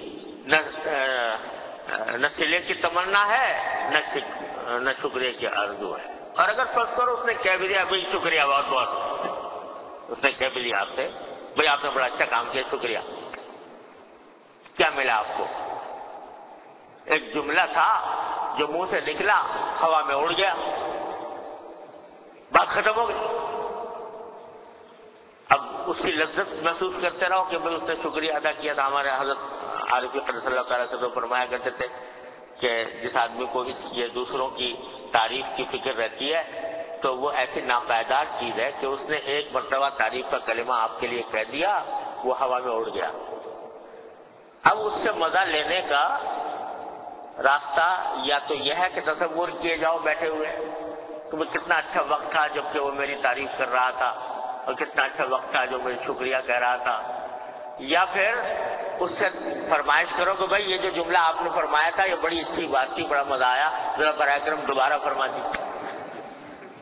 نہ صلے کی تمنا ہے نہ شکریہ کی آرزو ہے۔ اور اگر سوچ کرو اس نے کہہ بھی دیا بھائی شکریہ بہت بہت، اس نے کہہ بھی دیا آپ سے بھائی آپ نے بڑا اچھا کام کیا، شکریہ، کیا ملا آپ کو؟ ایک جملہ تھا جو منہ سے نکلا ہوا میں اڑ گیا، بات ختم ہو گئی۔ اب اس کی لذت محسوس کرتے رہو کہ بھائی اس نے شکریہ ادا کیا تھا۔ ہمارے حضرت عارف قدس اللہ تعالیٰ سے فرمایا کرتے تھے کہ جس آدمی کو یہ دوسروں کی تعریف کی فکر رہتی ہے تو وہ ایسی ناپائیدار چیز ہے کہ اس نے ایک مرتبہ تعریف کا کلمہ آپ کے لیے کہہ دیا، وہ ہوا میں اڑ گیا۔ اب اس سے مزہ لینے کا راستہ یا تو یہ ہے کہ تصور کیے جاؤ بیٹھے ہوئے کہ وہ کتنا اچھا وقت تھا جبکہ وہ میری تعریف کر رہا تھا، اور کتنا اچھا وقت تھا جو میری شکریہ کہہ رہا تھا، یا پھر اس سے فرمائش کرو کہ بھائی یہ جو جملہ آپ نے فرمایا تھا یہ بڑی اچھی بات تھی، بڑا مزہ آیا، ذرا برائے کرم دوبارہ فرما دیجیے۔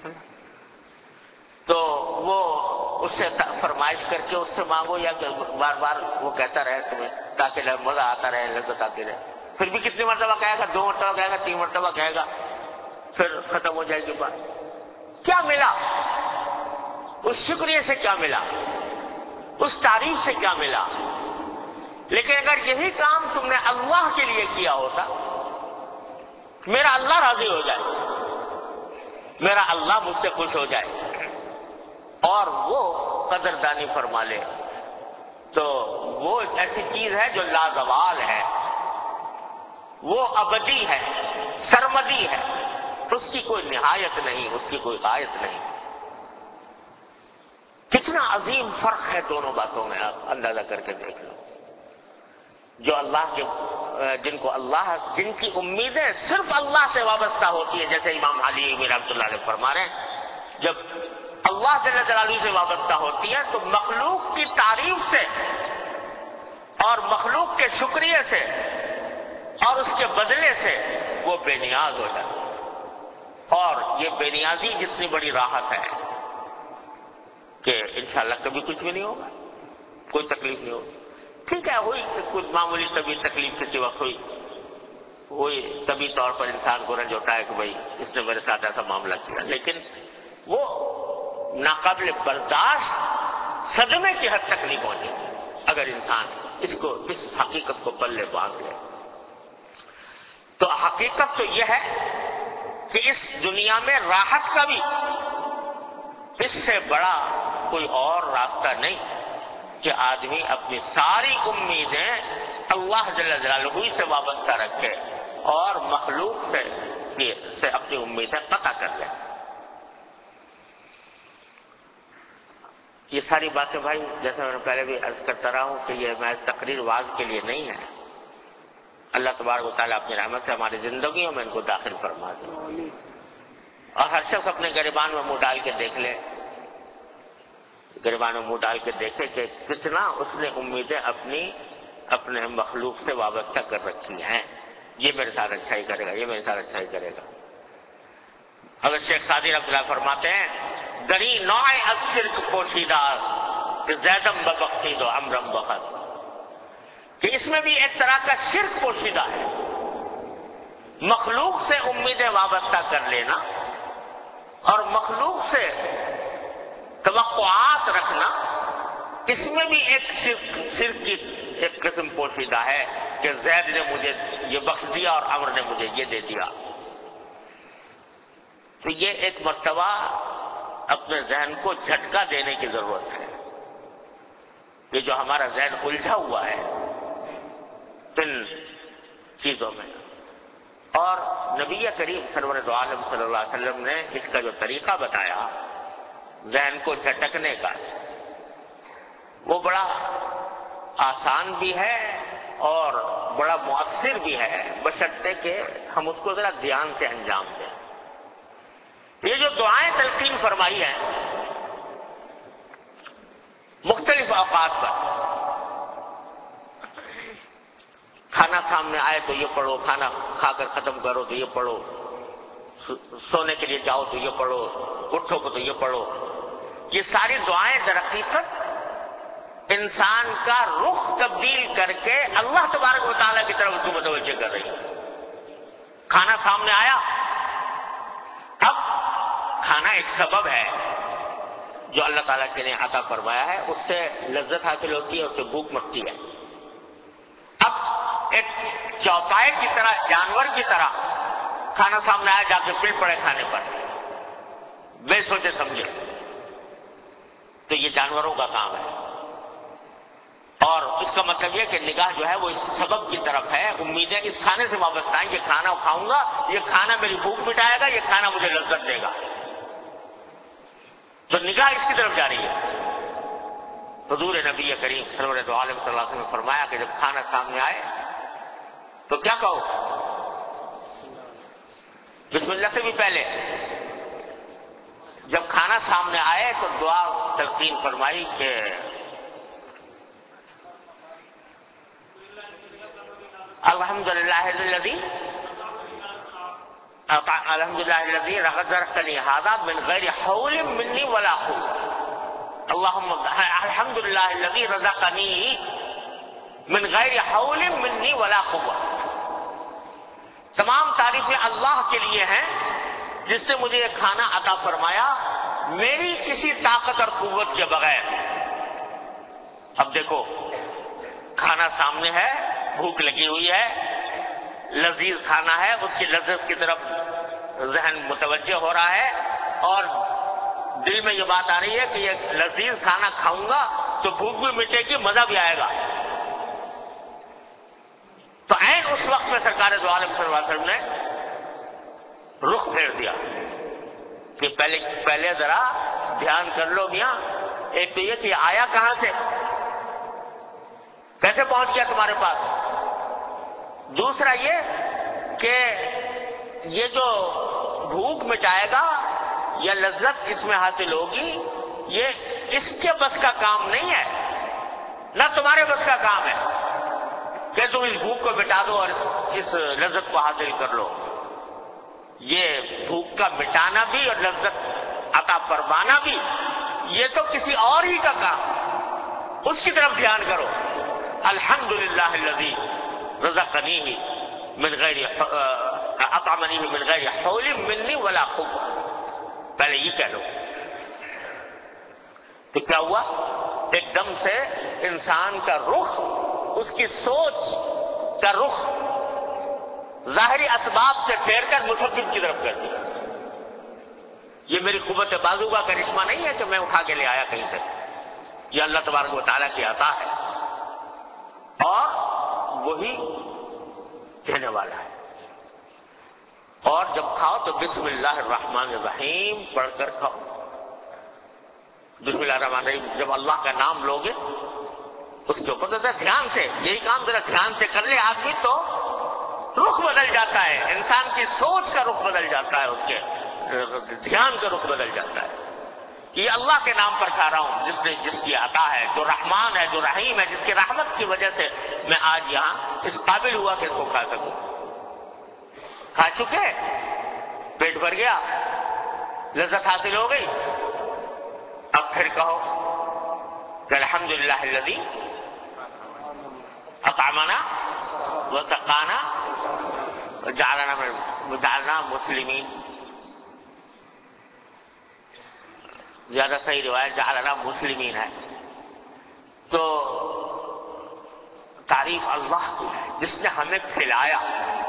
تو وہ اس سے فرمائش کر کے اس سے مانگو، یا کہ بار بار وہ کہتا رہے تمہیں تاکہ مزہ آتا رہے، لذت آتی رہے. پھر بھی کتنی مرتبہ کہے گا؟ 2 مرتبہ کہے گا، 3 مرتبہ کہے گا، پھر ختم ہو جائے گی بات. کیا ملا اس شکریہ سے؟ کیا ملا اس تعریف سے؟ کیا ملا؟ لیکن اگر یہی کام تم نے اللہ کے لیے کیا ہوتا، میرا اللہ راضی ہو جائے، میرا اللہ مجھ سے خوش ہو جائے اور وہ قدردانی فرما لے، تو وہ ایسی چیز ہے جو لازوال ہے، وہ ابدی ہے، سرمدی ہے، اس کی کوئی نہایت نہیں، اس کی کوئی غایت نہیں. کتنا عظیم فرق ہے دونوں باتوں میں، آپ اندازہ کر کے دیکھ لو. جو اللہ کے جن کی امیدیں صرف اللہ سے وابستہ ہوتی ہیں، جیسے امام علی رحمۃ اللہ علیہ فرما رہے ہیں، جب اللہ جل جلالہ سے وابستہ ہوتی ہے تو مخلوق کی تعریف سے اور مخلوق کے شکریہ سے اور اس کے بدلے سے وہ بے نیاز ہو جاتی ہے. اور یہ بے نیازی جتنی بڑی راحت ہے کہ انشاءاللہ کبھی کچھ بھی نہیں ہوگا، کوئی تکلیف نہیں ہوگی. ٹھیک ہے، ہوئی کچھ معمولی طبی تکلیف کسی وقت ہوئی طبی طور پر انسان کو رنج ہوتا ہے کہ بھائی اس نے میرے ساتھ ایسا معاملہ کیا، لیکن وہ ناقابل برداشت صدمے کی حد تک نہیں پہنچے اگر انسان اس حقیقت کو پلے باندھ لے. تو حقیقت تو یہ ہے کہ اس دنیا میں راحت کا بھی اس سے بڑا کوئی اور راستہ نہیں کہ آدمی اپنی ساری امیدیں اللہ جل جلالہ سے وابستہ رکھے اور مخلوق سے اپنی امیدیں قطع کر لے. یہ ساری باتیں بھائی جیسے میں نے پہلے بھی عرض کرتا رہا ہوں کہ یہ میں تقریر واعظ کے لیے نہیں ہے. اللہ تبارک و تعالیٰ اپنی رحمت سے ہماری زندگیوں میں ان کو داخل فرما دے، اور ہر شخص اپنے گریبان میں منہ ڈال کے دیکھ لے، گریبان میں منہ ڈال کے دیکھے کہ کتنا اس نے امیدیں اپنے مخلوق سے وابستہ کر رکھی ہیں. یہ میرے ساتھ اچھائی کرے گا، یہ میرے ساتھ اچھائی کرے گا. اگر شیخ سعدی رحمۃ اللہ فرماتے ہیں دری نوع الشرک پوشیدہ کہ زیدم ببخشید و امرم بخت، کہ اس میں بھی ایک طرح کا شرک پوشیدہ ہے. مخلوق سے امیدیں وابستہ کر لینا اور مخلوق سے توقعات رکھنا، اس میں بھی ایک شرک کی ایک قسم پوشیدہ ہے کہ زید نے مجھے یہ بخش دیا اور عمر نے مجھے یہ دے دیا. تو یہ ایک مرتبہ اپنے ذہن کو جھٹکا دینے کی ضرورت ہے. یہ جو ہمارا ذہن الجھا ہوا ہے ان چیزوں میں، اور نبی کریم سرور دو عالم صلی اللہ علیہ وسلم نے اس کا جو طریقہ بتایا ذہن کو جھٹکنے کا، وہ بڑا آسان بھی ہے اور بڑا مؤثر بھی ہے، بشرطے کہ ہم اس کو ذرا دھیان سے انجام دیں. یہ جو دعائیں تلقین فرمائی ہیں مختلف اوقات پر، کھانا سامنے آئے تو یہ پڑھو، کھانا کھا کر ختم کرو تو یہ پڑھو، سونے کے لیے جاؤ تو یہ پڑھو، اٹھو کو تو یہ پڑھو، یہ ساری دعائیں در حقیقت انسان کا رخ تبدیل کر کے اللہ تبارک و تعالیٰ کی طرف اس کو متوجہ کر رہی ہے. کھانا سامنے آیا، اب کھانا ایک سبب ہے جو اللہ تعالیٰ کے نے عطا فرمایا ہے، اس سے لذت حاصل ہوتی ہے، اس سے بھوک مٹتی ہے. اب ایک چوپائے کی طرح، جانور کی طرح کھانا سامنے آیا، جا کے پل پڑے کھانے پر بے سوچے سمجھے، تو یہ جانوروں کا کام ہے. اور اس کا مطلب یہ کہ نگاہ جو ہے وہ اس سبب کی طرف ہے، امیدیں اس کھانے سے وابستہ ہیں، یہ کھانا کھاؤں گا، یہ کھانا میری بھوک مٹائے گا، یہ کھانا مجھے لذت دے گا، تو نگاہ اس کی طرف جا رہی ہے. حضور نبی کریم سرور دو عالم صلی اللہ علیہ وسلم نے فرمایا کہ جب کھانا سامنے آئے تو کیا کہو؟ بسم اللہ سے بھی پہلے جب کھانا سامنے آئے تو دعا تلقین فرمائی کہ الحمدللہ الذی الحمدللہ الذی رزقنی ھذا من غیر حول منی ولا قوة، اللہم الحمدللہ الذی رزقنی من غیر حول منی ولا قوة۔ تمام تعریفیں اللہ کے لیے ہیں جس نے مجھے یہ کھانا عطا فرمایا میری کسی طاقت اور قوت کے بغیر۔ اب دیکھو کھانا سامنے ہے، بھوک لگی ہوئی ہے، لذیذ کھانا ہے، اس کی لذت کی طرف ذہن متوجہ ہو رہا ہے اور دل میں یہ بات آ رہی ہے کہ یہ لذیذ کھانا کھاؤں گا تو بھوک بھی مٹے گی، مزہ بھی آئے گا۔ تو عین اس وقت میں سرکار دو عالم صلی اللہ علیہ وسلم نے رخ پھیر دیا کہ پہلے ذرا دھیان کر لو میاں، ایک تو یہ کہ آیا کہاں سے، کیسے پہنچ گیا تمہارے پاس، دوسرا یہ کہ یہ جو بھوک مٹائے گا یا لذت اس میں حاصل ہوگی یہ اس کے بس کا کام نہیں ہے، نہ تمہارے بس کا کام ہے کہ تم اس بھوک کو مٹا دو اور اس لذت کو حاصل کر لو۔ یہ بھوک کا مٹانا بھی اور لذت عطا فرمانا بھی یہ تو کسی اور ہی کا کام، اس کی طرف دھیان کرو۔ الحمدللہ الذی رزقنی من غیر اطعمنی من غیر حول منی ولا قوة، پہلے یہ کہہ لو۔ تو کیا ہوا، ایک دم سے انسان کا رخ، اس کی سوچ کا رخ ظاہری اسباب سے پھیر کر مسبب کی طرف کر دیا۔ یہ میری قوت بازو کا کرشمہ نہیں ہے کہ میں اٹھا کے لے آیا کہیں سے، یہ اللہ تبارک و تعالیٰ کی عطا ہے اور وہی دینے والا ہے۔ اور جب کھاؤ تو بسم اللہ الرحمن الرحیم پڑھ کر کھاؤ۔ بسم اللہ الرحمن الرحیم جب اللہ کا نام لوگے اس کے اوپر ذرا دھیان سے، یہی کام ذرا دھیان سے کر لے آدمی تو رخ بدل جاتا ہے، انسان کی سوچ کا رخ بدل جاتا ہے، اس کے دھیان کا رخ بدل جاتا ہے کہ یہ اللہ کے نام پر کھا رہا ہوں جس کی عطا ہے، جو رحمان ہے، جو رحیم ہے، جس کی رحمت کی وجہ سے میں آج یہاں اس قابل ہوا کہ اس کو کھا سکوں۔ کھا چکے، پیٹ بھر گیا، لذت حاصل ہو گئی، اب پھر کہو کہ الحمدللہ الذی اطعمنا وسقانا وجعلنا مسلمین، زیادہ صحیح روایت جعلنا مسلمین ہے۔ تو تعریف اللہ کی ہے جس نے ہمیں کھلایا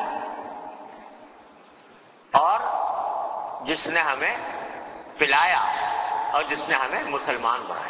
اور جس نے ہمیں پلایا اور جس نے ہمیں مسلمان بنایا۔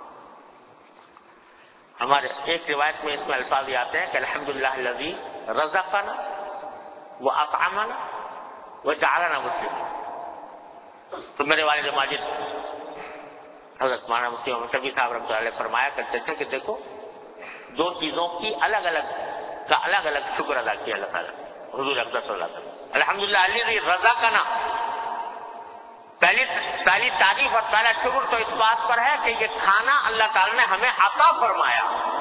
ہمارے ایک روایت میں اس میں الفاظ یہ آتے ہیں کہ الحمدللہ الذی رزقنا واطعمنا وجعلنا مسلمین۔ تو میرے والد ماجد حضرت مولانا مفتی محمد شفیع صاحب رحمۃ اللہ علیہ فرمایا کرتے تھے کہ دیکھو دو چیزوں کی الگ الگ شکر ادا کیا اللہ تعالیٰ حضور اقدس صلی اللہ علیہ وسلم۔ الحمدللہ الذی رزقنا، پہلی تعریف اور پہلا شکر تو اس بات پر ہے کہ یہ کھانا اللہ تعالیٰ نے ہمیں عطا فرمایا،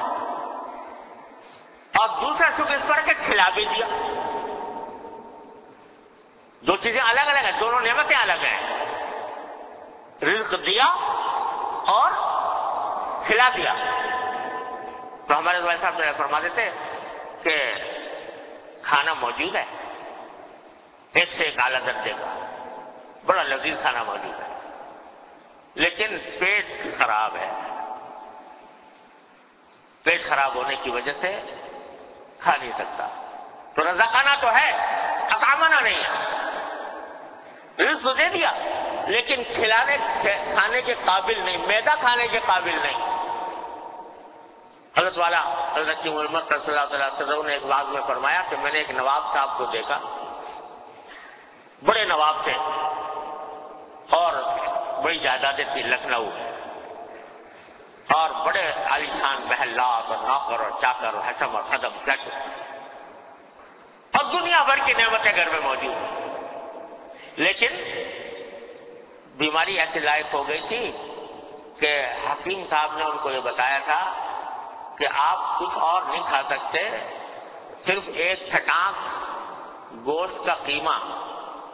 اور دوسرا شکر اس پر کہ کھلا بھی دیا۔ دو چیزیں الگ الگ ہیں، دونوں نعمتیں الگ ہیں، رزق دیا اور کھلا دیا۔ تو ہمارے بھائی صاحب فرما دیتے کہ کھانا موجود ہے، ایک سے ایک اعلیٰ درجے کا بڑا لذیذ کھانا موجود ہے، لیکن پیٹ خراب ہے، پیٹ خراب ہونے کی وجہ سے کھا نہیں سکتا۔ تو رزقنا تو ہے، اطعمنا نہیں ہے، رزق دے دیا لیکن کھانے کے قابل نہیں، معدہ کھانے کے قابل نہیں۔ حضرت والا حضرت محمد صلی اللہ علیہ وسلم نے ایک واقعہ میں فرمایا کہ میں نے ایک نواب صاحب کو دیکھا، بڑے نواب تھے اور بڑی جائیدادیں تھی لکھنؤ، اور بڑے عالی شان محلات اور نوکر اور چاکر اور حشم اور خدم جج اور دنیا بھر کی نعمتیں گھر میں موجود ہیں، لیکن بیماری ایسی لائق ہو گئی تھی کہ حکیم صاحب نے ان کو یہ بتایا تھا کہ آپ کچھ اور نہیں کھا سکتے، صرف ایک چھٹانک گوشت کا قیمہ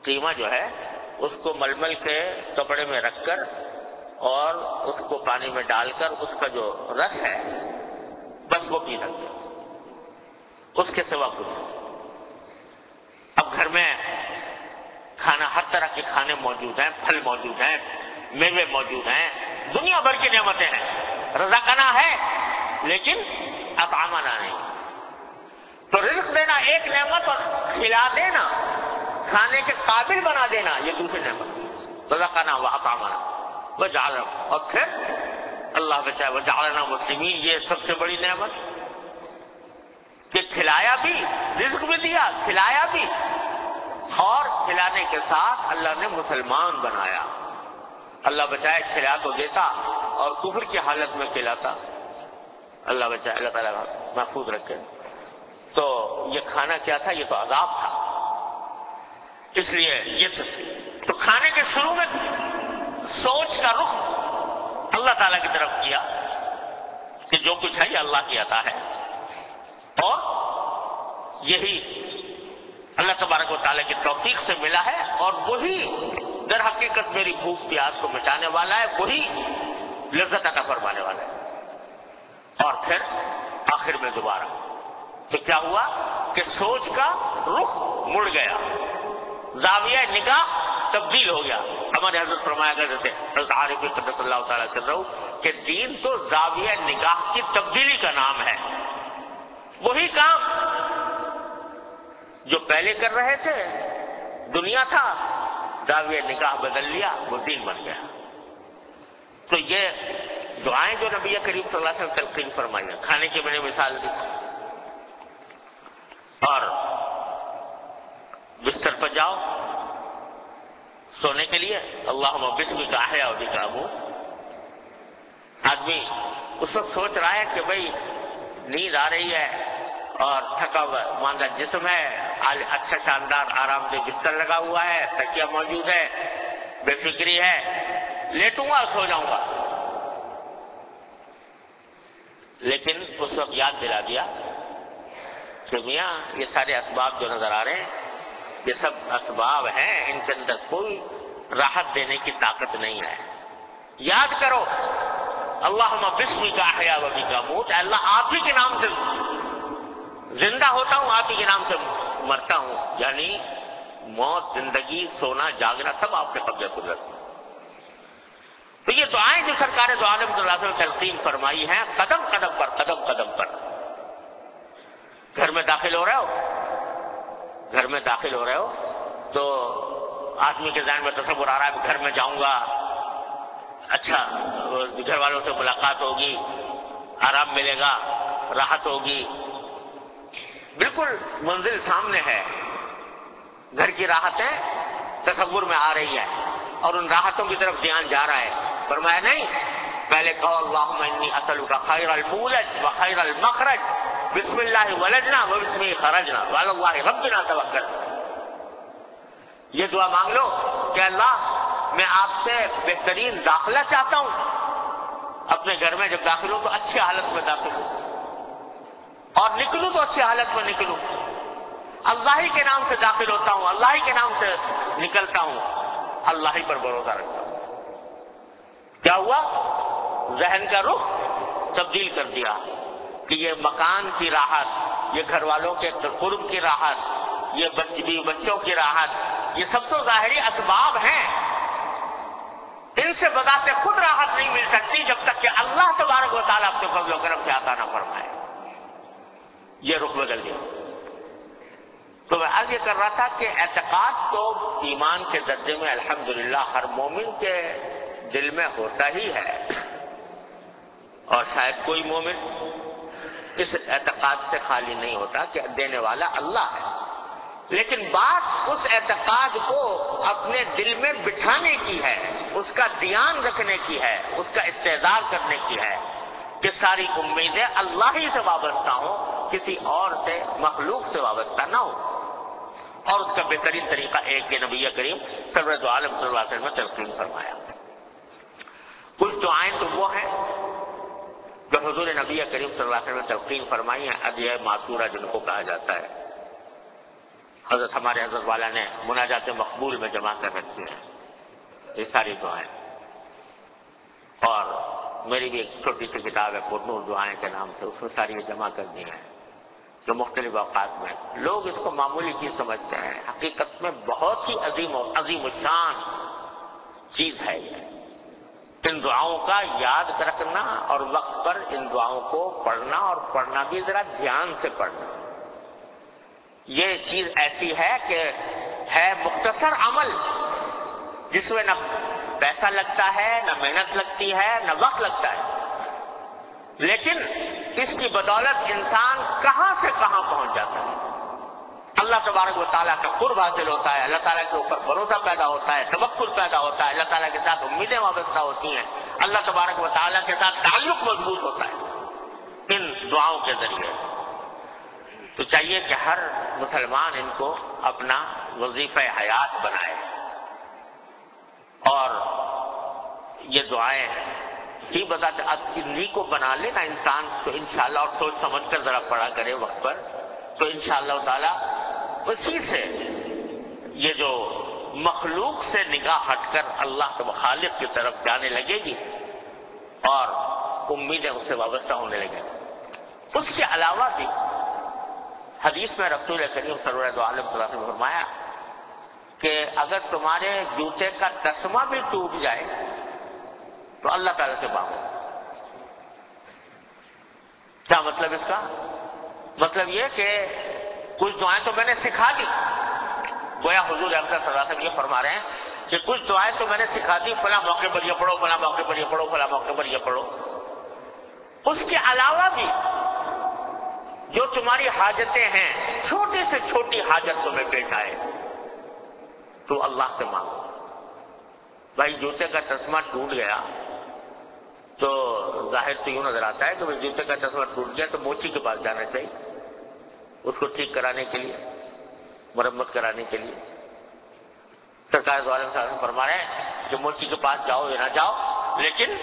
قیمہ جو ہے اس کو ململ کے کپڑے میں رکھ کر اور اس کو پانی میں ڈال کر اس کا جو رس ہے بس وہ پی سکتے ہیں، اس کے سوا کچھ نہیں۔ اب گھر میں کھانا، ہر طرح کے کھانے موجود ہیں، پھل موجود ہیں، میوے موجود ہیں، دنیا بھر کی نعمتیں ہیں، رزقنا ہے لیکن اطعمنا نہیں۔ تو رزق دینا ایک نعمت اور کھلا دینا، کھانے کے قابل بنا دینا، یہ دوسری نعمت۔ رزقنا واطعمنا وجعلنا، اور پھر اللہ بچائے وجعلنا مسلمین، یہ سب سے بڑی نعمت کہ کھلایا بھی، رزق بھی دیا، کھلایا بھی، اور کھلانے کے ساتھ اللہ نے مسلمان بنایا۔ اللہ بچائے کھلا تو دیتا اور کفر کی حالت میں کھلاتا، اللہ بچائے، اللہ تعالیٰ محفوظ رکھے۔ تو یہ کھانا کیا تھا؟ یہ تو عذاب تھا۔ اس لیے یہ تو کھانے کے شروع میں سوچ کا رخ اللہ تعالیٰ کی طرف کیا کہ جو کچھ ہے یہ اللہ کی عطا ہے، اور یہی اللہ تبارک و تعالیٰ کی توفیق سے ملا ہے، اور وہی در حقیقت میری بھوک پیاس کو مٹانے والا ہے، وہی لذت عطا فرمانے والا ہے۔ اور پھر آخر میں دوبارہ تو کیا ہوا کہ سوچ کا رخ مڑ گیا، زاویہ نگاہ تبدیل ہو گیا۔ ہمارے حضرت فرمایا کرتے تھے، حضرت عارف قدس اللہ تعالیٰ سرہ، کہ دین تو زاویہ نگاہ کی تبدیلی کا نام ہے۔ وہی کام جو پہلے کر رہے تھے دنیا تھا، زاویہ نگاہ بدل لیا، وہ دین بن گیا۔ تو یہ دعائیں جو نبی کریم صلی اللہ علیہ وسلم تلقین فرمائی ہیں، کھانے کی میں نے مثال دی، اور بستر پر جاؤ سونے کے لیے، اللہم بسمک احیا و بک اموت۔ آدمی اس وقت سوچ رہا ہے کہ بھئی نیند آ رہی ہے اور تھکا ہوا ماندہ جسم ہے، اچھا شاندار آرام دہ بستر لگا ہوا ہے، تکیہ موجود ہے، بے فکری ہے، لیٹوں گا سو جاؤں گا۔ لیکن اس وقت یاد دلا دیا کہ میاں یہ سارے اسباب جو نظر آ رہے ہیں یہ سب اسباب ہیں، ان کے اندر کوئی راحت دینے کی طاقت نہیں ہے۔ یاد کرو اللہم بسمک احیا و بک اموت، اللہ آپ ہی کے نام سے زندہ ہوتا ہوں، آپ ہی کے نام سے مرتا ہوں، یعنی موت، زندگی، سونا، جاگنا سب آپ کے قبضے قدرت میں۔ تو یہ دعائیں جو سرکار دو عالم صلی اللہ علیہ وسلم نے تلقین فرمائی ہیں، قدم قدم پر، قدم قدم پر۔ گھر میں داخل ہو رہے ہو، گھر میں داخل ہو رہے ہو تو آدمی کے ذہن میں تصور آ رہا ہے کہ گھر میں جاؤں گا، اچھا گھر والوں سے ملاقات ہوگی، آرام ملے گا، راحت ہوگی۔ بالکل منزل سامنے ہے، گھر کی راحتیں تصور میں آ رہی ہے اور ان راحتوں کی طرف دھیان جا رہا ہے۔ فرمایا نہیں، پہلے کہو اللہم انی اسألک خیر المولج و خیر المخرج، بسم اللہ ولجنا و بسم خرجنا وعلی اللہ ربنا توکلنا۔ یہ دعا مانگ لو کہ اللہ میں آپ سے بہترین داخلہ چاہتا ہوں، اپنے گھر میں جب داخل ہوں تو اچھی حالت میں داخل ہوں، اور نکلوں تو اچھی حالت میں نکلوں، اللہ ہی کے نام سے داخل ہوتا ہوں، اللہ ہی کے نام سے نکلتا ہوں، اللہ ہی پر بھروسہ رکھتا ہوں۔ کیا ہوا؟ ذہن کا رخ تبدیل کر دیا کہ یہ مکان کی راحت، یہ گھر والوں کے قرب کی راحت، یہ بچوں کی راحت، یہ سب تو ظاہری اسباب ہیں، ان سے بذات خود راحت نہیں مل سکتی جب تک کہ اللہ تبارک و تعالیٰ اپنے فضل و کرم سے عطا نہ فرمائے۔ یہ رخ بدل گیا۔ تو میں عرض یہ کر رہا تھا کہ اعتقاد تو ایمان کے درجے میں الحمدللہ ہر مومن کے دل میں ہوتا ہی ہے، اور شاید کوئی مومن اس اعتقاد سے خالی نہیں ہوتا کہ دینے والا اللہ ہے، لیکن بات اس اعتقاد کو اپنے دل میں بٹھانے کی ہے، اس کا دھیان رکھنے کی ہے، اس کا استحضار کرنے کی ہے کہ ساری امیدیں اللہ ہی سے وابستہ ہوں، کسی اور سے، مخلوق سے وابستہ نہ ہو۔ اور اس کا بہترین طریقہ ایک کہ نبی کریم سرور عالم صلی اللہ علیہ وسلم نے تلقین فرمایا۔ کچھ دعائیں تو وہ ہیں جو حضور نبی کریم صلی اللہ علیہ وسلم نے تلقین فرمائی ہیں، ادعیہ ماثورہ جن کو کہا جاتا ہے۔ حضرت ہمارے حضرت والا نے مناجات مقبول میں جمع کر رکھی ہیں یہ ساری دعائیں، اور میری بھی ایک چھوٹی سی کتاب ہے پرنور دعائیں کے نام سے، اس میں ساری یہ جمع کر دی ہیں جو مختلف اوقات میں لوگ اس کو معمولی چیز سمجھتے ہیں، حقیقت میں بہت ہی عظیم الشان چیز ہے یہ۔ ان دعاؤں کا یاد رکھنا اور وقت پر ان دعاؤں کو پڑھنا، اور پڑھنا بھی ذرا دھیان سے پڑھنا۔ یہ چیز ایسی ہے کہ ہے مختصر عمل جس میں نہ پیسہ لگتا ہے، نہ محنت لگتی ہے، نہ وقت لگتا ہے، لیکن اس کی بدولت انسان کہاں سے کہاں پہنچ جاتا ہے۔ اللہ تبارک و تعالیٰ کا قرب حاصل ہوتا ہے، اللہ تعالیٰ کے اوپر بھروسہ پیدا ہوتا ہے، توکل پیدا ہوتا ہے، اللہ تعالیٰ کے ساتھ امیدیں وابستہ ہوتی ہیں، اللہ تبارک و تعالیٰ کے ساتھ تعلق مضبوط ہوتا ہے ان دعاؤں کے ذریعے۔ تو چاہیے کہ ہر مسلمان ان کو اپنا وظیفہ حیات بنائے، اور یہ دعائیں ہی بتاتے انہی کو بنا لے نا انسان تو انشاءاللہ، اور سوچ سمجھ کر ذرا پڑھا کرے وقت پر، تو انشاءاللہ تعالی اسی سے یہ جو مخلوق سے نگاہ ہٹ کر اللہ کے خالق کی طرف جانے لگے گی اور امیدیں اس سے وابستہ ہونے لگیں۔ اس کے علاوہ بھی حدیث میں رسول کریم صلی اللہ علیہ وسلم نے فرمایا کہ اگر تمہارے جوتے کا تسمہ بھی ٹوٹ جائے تو اللہ تعالیٰ سے مانگو۔ کیا مطلب اس کا؟ مطلب یہ کہ کچھ دعائیں تو میں نے سکھا دی، گویا حضور اکرم صلی اللہ علیہ وسلم یہ فرما رہے ہیں کہ کچھ دعائیں تو میں نے سکھا دی، فلاں موقع پر یہ پڑھو، فلاں موقع پر یہ پڑھو، فلاں موقع پر یہ پڑھو۔ اس کے علاوہ بھی جو تمہاری حاجتیں ہیں، چھوٹی سے چھوٹی حاجت تمہیں پیش آئے تو اللہ سے مانگو۔ بھائی جوتے کا تسمہ ٹوٹ گیا تو ظاہر تو یوں نظر آتا ہے کہ جوتے کا تسمہ ٹوٹ گیا تو موچی کے پاس جانا چاہیے اس کو ٹھیک کرانے کے لیے، مرمت کرانے کے لیے۔ سرکار دو عالم صاحب فرما رہے ہیں کہ موچی کے پاس جاؤ یا نہ جاؤ، لیکن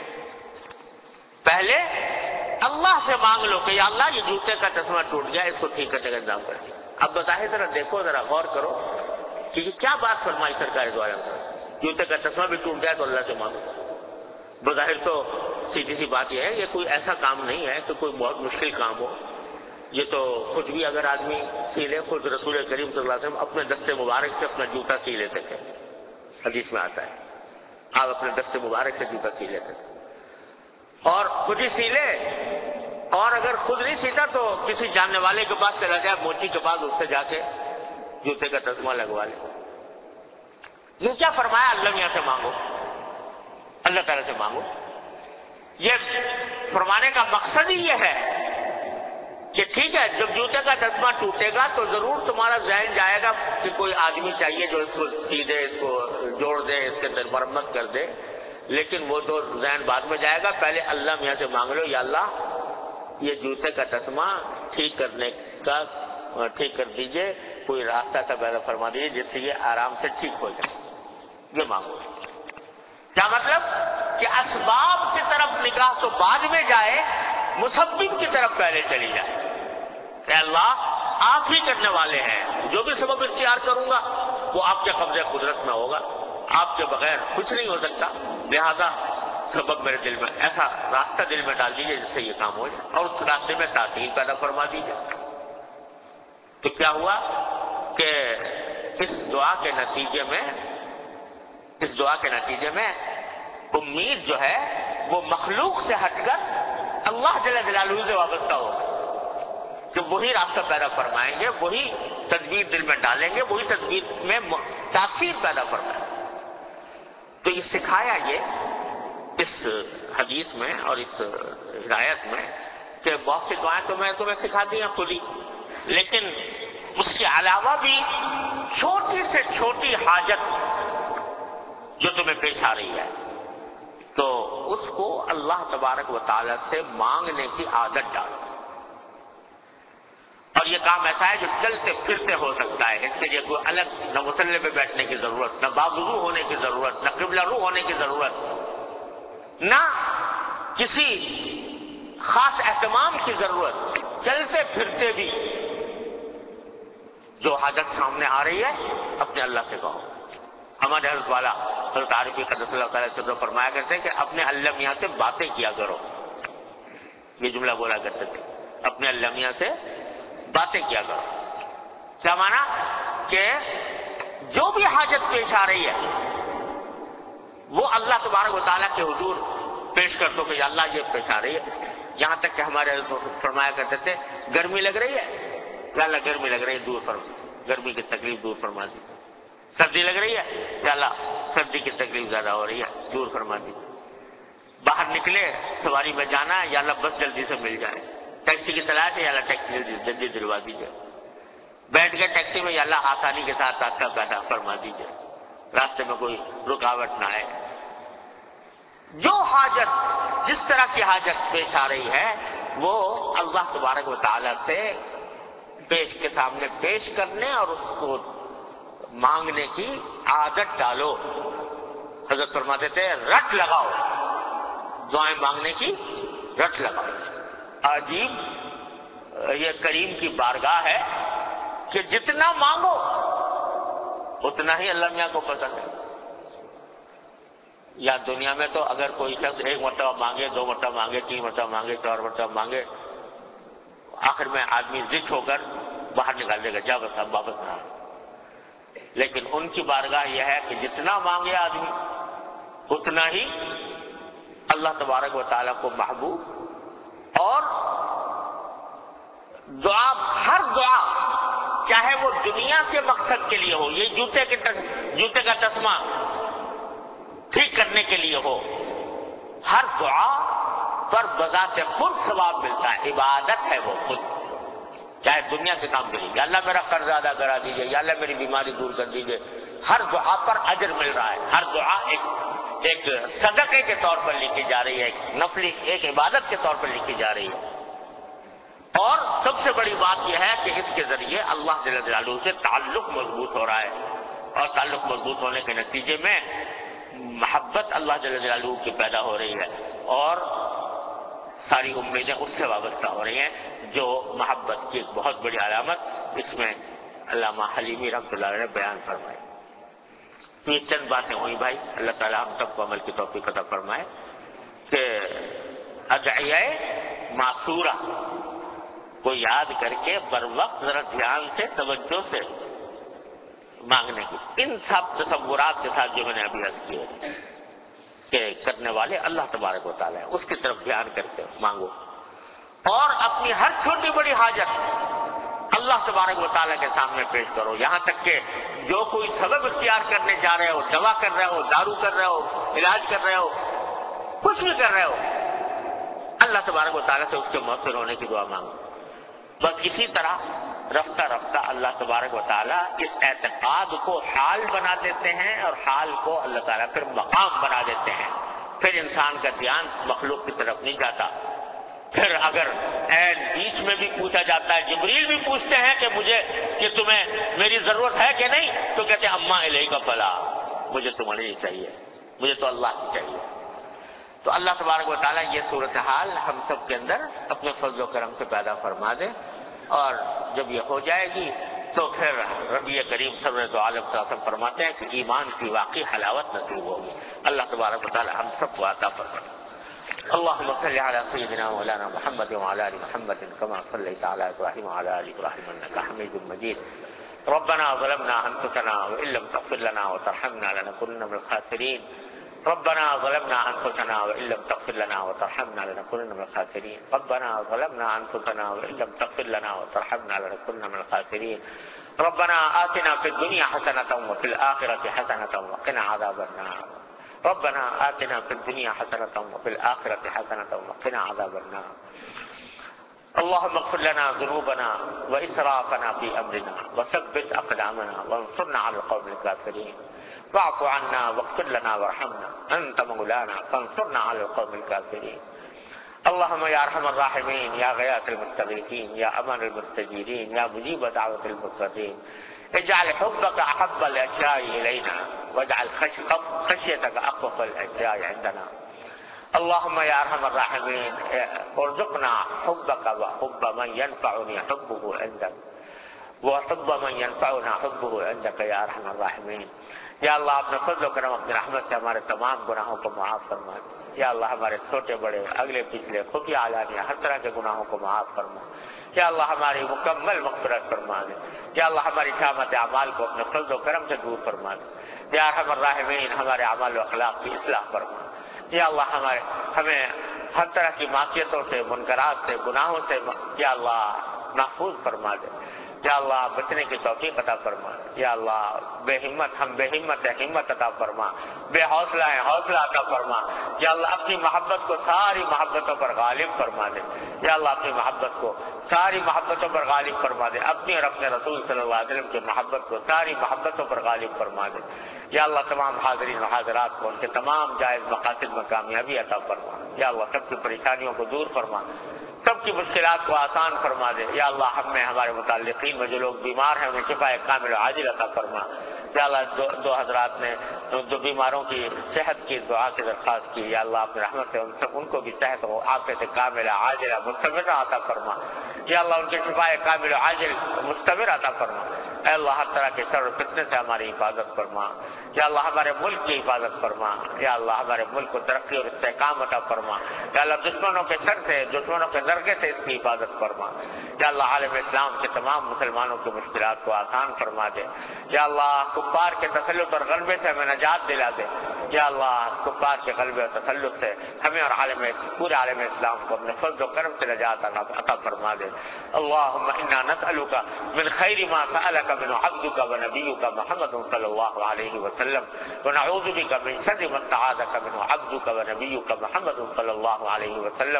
پہلے اللہ سے مانگ لو کہ یا اللہ یہ جوتے کا تسمہ ٹوٹ گیا، اس کو ٹھیک کرنے کا انتظام کر دیا۔ اب بظاہر ذرا دیکھو، ذرا غور کرو کہ یہ کیا بات فرمائی سرکار دو عالم صاحب، جوتے کا تسمہ بھی ٹوٹ جائے تو اللہ سے مانگو۔ بظاہر تو سیدھی سی بات یہ ہے، یہ کوئی ایسا کام نہیں ہے کہ کوئی بہت مشکل کام ہو، یہ تو خود بھی اگر آدمی سی لے، خود رسول کریم صلی اللہ علیہ وسلم اپنے دستے مبارک سے اپنا جوتا سی لیتے تھے، حدیث میں آتا ہے آپ اپنے دستے مبارک سے جوتا سی لیتے تھے اور خود ہی سی لے، اور اگر خود نہیں سیتا تو کسی جاننے والے کے پاس چلا جائے، موچی کے پاس، اس سے جا کے جوتے کا تسمہ لگوا لے۔ یہ کیا فرمایا؟ اللہ میاں سے مانگو، اللہ تعالیٰ سے مانگو۔ یہ فرمانے کا مقصد ہی یہ ہے کہ ٹھیک ہے جب جوتے کا تسمہ ٹوٹے گا تو ضرور تمہارا ذہن جائے گا کہ کوئی آدمی چاہیے جو اس کو سی دے، اس کو جوڑ دے، اس کے اندر مرمت کر دے، لیکن وہ تو ذہن بعد میں جائے گا، پہلے اللہ میاں سے مانگ لو یا اللہ یہ جوتے کا تسمہ ٹھیک کر دیجئے، کوئی راستہ سا پیدا فرما دیجئے جس سے یہ آرام سے ٹھیک ہو جائے، یہ مانگو۔ کیا مطلب کہ اسباب کی طرف نگاہ تو بعد میں جائے، مسبب کی طرف پہلے چلی جائے کہ اللہ آپ ہی کرنے والے ہیں، جو بھی سبب اختیار کروں گا وہ آپ کے قبضے قدرت میں ہوگا، آپ کے بغیر کچھ نہیں ہو سکتا، لہذا سبب میرے دل میں، ایسا راستہ دل میں ڈال دیجئے جس سے یہ کام ہو جائے، اور اس راستے میں تعطیل پیدا فرما دیجئے۔ تو کیا ہوا کہ اس دعا کے نتیجے میں امید جو ہے وہ مخلوق سے ہٹ کر اللہ جل جلالہ سے وابستہ ہوگا کہ وہی راستہ پیدا فرمائیں گے، وہی تدبیر دل میں ڈالیں گے، وہی تدبیر میں تاثیر پیدا فرمائیں گے۔ تو یہ سکھایا یہ اس حدیث میں اور اس ہدایت میں کہ بہت سی دعائیں تو میں تمہیں سکھا دی ہیں خود ہی، لیکن اس کے علاوہ بھی چھوٹی سے چھوٹی حاجت جو تمہیں پیش آ رہی ہے تو اس کو اللہ تبارک و تعالی سے مانگنے کی عادت ڈالو، اور یہ کام ایسا ہے جو چلتے پھرتے ہو سکتا ہے، اس کے لیے کوئی الگ نہ مصلی پہ بیٹھنے کی ضرورت، نہ باوضو ہونے کی ضرورت، نہ قبلہ رو ہونے کی ضرورت، نہ کسی خاص اہتمام کی ضرورت، چلتے پھرتے بھی جو حاجت سامنے آ رہی ہے اپنے اللہ سے کہو. ہمارے حضرت والا حضرت عارفی قدس اللہ تعالیٰ سے فرمایا کرتے ہیں کہ اپنے اللہ میاں سے باتیں کیا کرو. یہ جملہ بولا کرتے تھے, اپنے اللہ میاں سے باتیں کیا کرو. کیا مانا کہ جو بھی حاجت پیش آ رہی ہے وہ اللہ تبارک و تعالیٰ کے حضور پیش کر دو کہ اللہ یہ پیش آ رہی ہے. یہاں تک کہ ہمارے فرمایا کرتے تھے گرمی لگ رہی ہے یا اللہ گرمی لگ رہی ہے دور فرما, گرمی کی تکلیف دور فرما دی. سردی لگ رہی ہے یا اللہ سردی کی تکلیف زیادہ ہو رہی ہے دور فرما دی. باہر نکلے سواری میں جانا ہے یا اللہ بس جلدی سے مل جائے. ٹیکسی کی تلاش ہے یا اللہ ٹیکسی جلدی دلوا دیجیے. بیٹھ گئے ٹیکسی میں یا اللہ آسانی کے ساتھ راستہ پیدا فرما دیجیے, راستے میں کوئی رکاوٹ نہ آئے. جو حاجت جس طرح کی حاجت پیش آ رہی ہے وہ اللہ تبارک و تعالیٰ سے پیش کے سامنے پیش کرنے اور اس کو مانگنے کی عادت ڈالو. حضرت فرماتے تھے رٹ لگاؤ, دعائیں مانگنے کی رٹ لگاؤ. عجیب یہ کریم کی بارگاہ ہے کہ جتنا مانگو اتنا ہی اللہ میاں کو پسند ہے. یا دنیا میں تو اگر کوئی شخص ایک مرتبہ مانگے, 2 مرتبہ مانگے, 3 مرتبہ مانگے, 4 مرتبہ مانگے, آخر میں آدمی ضد ہو کر باہر نکال دے گا, جا بس اب واپس نہ. لیکن ان کی بارگاہ یہ ہے کہ جتنا مانگے آدمی اتنا ہی اللہ تبارک و تعالیٰ کو محبوب. اور دعا, ہر دعا چاہے وہ دنیا کے مقصد کے لیے ہو, یہ جوتے کا تسمہ ٹھیک کرنے کے لیے ہو, ہر دعا پر بذات خود ثواب ملتا ہے. عبادت ہے وہ خود, چاہے دنیا کے کام کے لیے, یا اللہ میرا قرض ادا کرا دیجیے, یا اللہ میری بیماری دور کر دیجیے, ہر دعا پر اجر مل رہا ہے. ہر دعا ایک صدقے کے طور پر لکھی جا رہی ہے, ایک نفلی, ایک عبادت کے طور پر لکھی جا رہی ہے. اور سب سے بڑی بات یہ ہے کہ اس کے ذریعے اللہ جل جلالہ سے تعلق مضبوط ہو رہا ہے, اور تعلق مضبوط ہونے کے نتیجے میں محبت اللہ جل جلالہ کی پیدا ہو رہی ہے, اور ساری امیدیں اس سے وابستہ ہو رہی ہیں, جو محبت کی ایک بہت بڑی علامت اس میں علامہ حلیمی رحمۃ اللہ علیہ نے بیان فرمائی. تو یہ چند باتیں ہوئی بھائی, اللہ تعالیٰ ہم سب کو عمل کی توفیق عطا فرمائے کہ ادعیہ معصورہ کو یاد کر کے بر وقت ذرا دھیان سے توجہ سے مانگنے کی, ان سب تصورات کے ساتھ جو میں نے ابھی عرض کیے کہ کرنے والے اللہ تبارک و تعالیٰ ہے, اس کی طرف دھیان کر کے مانگو. اور اپنی ہر چھوٹی بڑی حاجت اللہ تبارک و تعالیٰ کے سامنے پیش کرو. یہاں تک کہ جو کوئی سبب اختیار کرنے جا رہے ہو, دوا کر رہے ہو, دارو کر رہے ہو, علاج کر رہے ہو, کچھ بھی کر رہے ہو, اللہ تبارک و تعالیٰ سے اس کے مؤثر ہونے کی دعا مانگو. بس اسی طرح رفتہ رفتہ اللہ تبارک و تعالیٰ اس اعتقاد کو حال بنا دیتے ہیں, اور حال کو اللہ تعالیٰ پھر مقام بنا دیتے ہیں. پھر انسان کا دھیان مخلوق کی طرف نہیں جاتا. پھر اگر عین بیچ میں بھی پوچھا جاتا ہے, جبریل بھی پوچھتے ہیں کہ تمہیں میری ضرورت ہے کہ نہیں, تو کہتے ہیں اما الیک فلا, مجھے تمہاری نہیں چاہیے, مجھے تو اللہ کی چاہیے. تو اللہ تبارک و تعالیٰ یہ صورتحال ہم سب کے اندر اپنے فضل و کرم سے پیدا فرما دے, اور جب یہ ہو جائے گی تو پھر ربی کریم سرورت عالم صلی اللہ علیہ وسلم فرماتے ہیں کہ ایمان کی واقعی حلاوت نصیب ہوگی. اللہ تبارک و تعالیٰ ہم سب کو عطا فرمائے. اللهم صل على سيدنا مولانا محمد وعلى ال محمد كما صليت على ابراهيم وعلى ال ابراهيم انك حميد مجيد. ربنا ظلمنا انفسنا وان لم تغفر لنا وترحمنا لنكونن من الخاسرين. ربنا ظلمنا انفسنا وان لم تغفر لنا وترحمنا لنكونن من الخاسرين. ربنا ظلمنا انفسنا وان لم تغفر لنا وترحمنا لنكونن من الخاسرين. ربنا آتنا في الدنيا حسنة وفي الآخرة حسنة وقنا عذاب النار. ربنا آتنا في الدنيا حسنة وفي الآخرة حسنة وقنا عذاب النار. اللهم اغفر لنا ذنوبنا وإسرافنا في أمرنا وثبت أقدامنا وانصرنا على القوم الكافرين. واعف عنا واغفر لنا وارحمنا أنت مولانا فانصرنا على القوم الكافرين. اللهم يا أرحم الراحمين, يا غياث المستغيثين, يا أمان المستجيرين, يا مجيب دعوة المضطرين, اجعل حبك أحب الأشياء إلينا, واجعل خشيتك أخوف الأشياء عندنا. اللهم يا أرحم الراحمين ارزقنا حبك وحب من ينفعني حبه عندك, وحب من ينفعنا حبه عندك یا ارحم الراحمین۔ یا اللہ اپنے فضل و کرم اپنی رحمت سے ہمارے تمام گناہوں کو معاف فرما دے۔ یا اللہ ہمارے چھوٹے بڑے اگلے پچھلے خفیہ علانیہ ہر طرح کے گناہوں کو معاف فرما۔ یا اللہ ہماری مکمل مغفرت فرما دے۔ یا اللہ ہماری شامت اعمال کو اپنے فضل و کرم سے دور فرما دے۔ یا ارحم الراحمین ہمارے اعمال و اخلاق کی اصلاح فرما۔ یا اللہ ہمیں ہر طرح کی معصیتوں سے، منکرات سے، گناہوں سے یا اللہ محفوظ فرما دے۔ یا اللہ بچنے کی توفیق عطا فرما۔ یا اللہ ہم بے ہمت ہیں، ہمت عطا فرما۔ بے حوصلہ ہیں، حوصلہ عطا فرما۔ یا اللہ اپنی محبت کو ساری محبتوں پر غالب فرما دے۔ یا اللہ اپنی محبت کو ساری محبتوں پر غالب فرما دے۔ اپنی اور اپنے رسول صلی اللہ علیہ وسلم کی محبت کو ساری محبتوں پر غالب فرما دے۔ یا اللہ تمام حاضرین و حاضرات کو ان کے تمام جائز مقاصد میں کامیابی عطا فرما۔ یا اللہ سب کی پریشانیوں کو دور فرما، سب کی مشکلات کو آسان فرما دے۔ یا اللہ ہم میں ہمارے متعلقین میں جو لوگ بیمار ہیں انہیں شفا کامل و عاجل عطا فرما۔ یا اللہ دو حضرات نے جو بیماروں کی صحت کی دعا کی درخواست کی، یا اللہ اپنی رحمت سے ان کو بھی صحت و عافیت کامل عاجل مستمر عطا فرما۔ یا اللہ ان کی شفا کامل و عاجل مستمر عطا فرما۔ اے اللہ ہر طرح کے شر و فتنے سے ہماری حفاظت فرما۔ یا اللہ ہمارے ملک کی حفاظت فرما۔ یا اللہ ہمارے ملک کو ترقی اور استحکام عطا فرما۔ یا اللہ دشمنوں کے شر سے، دشمنوں کے ذرگے سے اس کی حفاظت فرما۔ یا اللہ عالم اسلام کے تمام مسلمانوں کی مشکلات کو آسان فرما دے۔ یا اللہ کفار کے تسلط اور غلبے سے ہمیں نجات دلا دے۔ یا اللہ کفار کے غلبے اور تسلط سے ہمیں اور پورے عالم اسلام کو اپنے فضل و کرم سے نجات عطا فرما دے۔ اللہم انا نسألک من خیر ما سألک من عبدک و نبیک محمد صلی اللہ علیہ وسلم ونعوذ بک من شر ما استعاذک منه عبدک و نبیک محمد صلی اللہ علیہ وسلم۔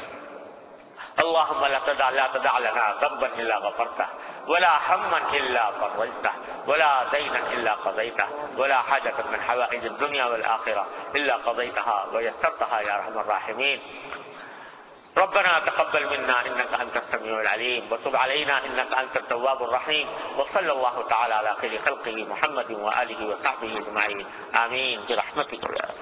اللهم لا تدع لنا ذنبا الا غفرته ولا هما الا فرجته ولا دينا الا قضيته ولا حاجة من حوائج الدنيا والآخرة الا قضيتها ويسرتها يا ارحم الراحمين۔ ربنا تقبل منا انك انت السميع العليم وتب علينا انك انت التواب الرحيم، وصلى الله تعالى على خير خلقه محمد وآله وصحبه اجمعين، آمين برحمتك يا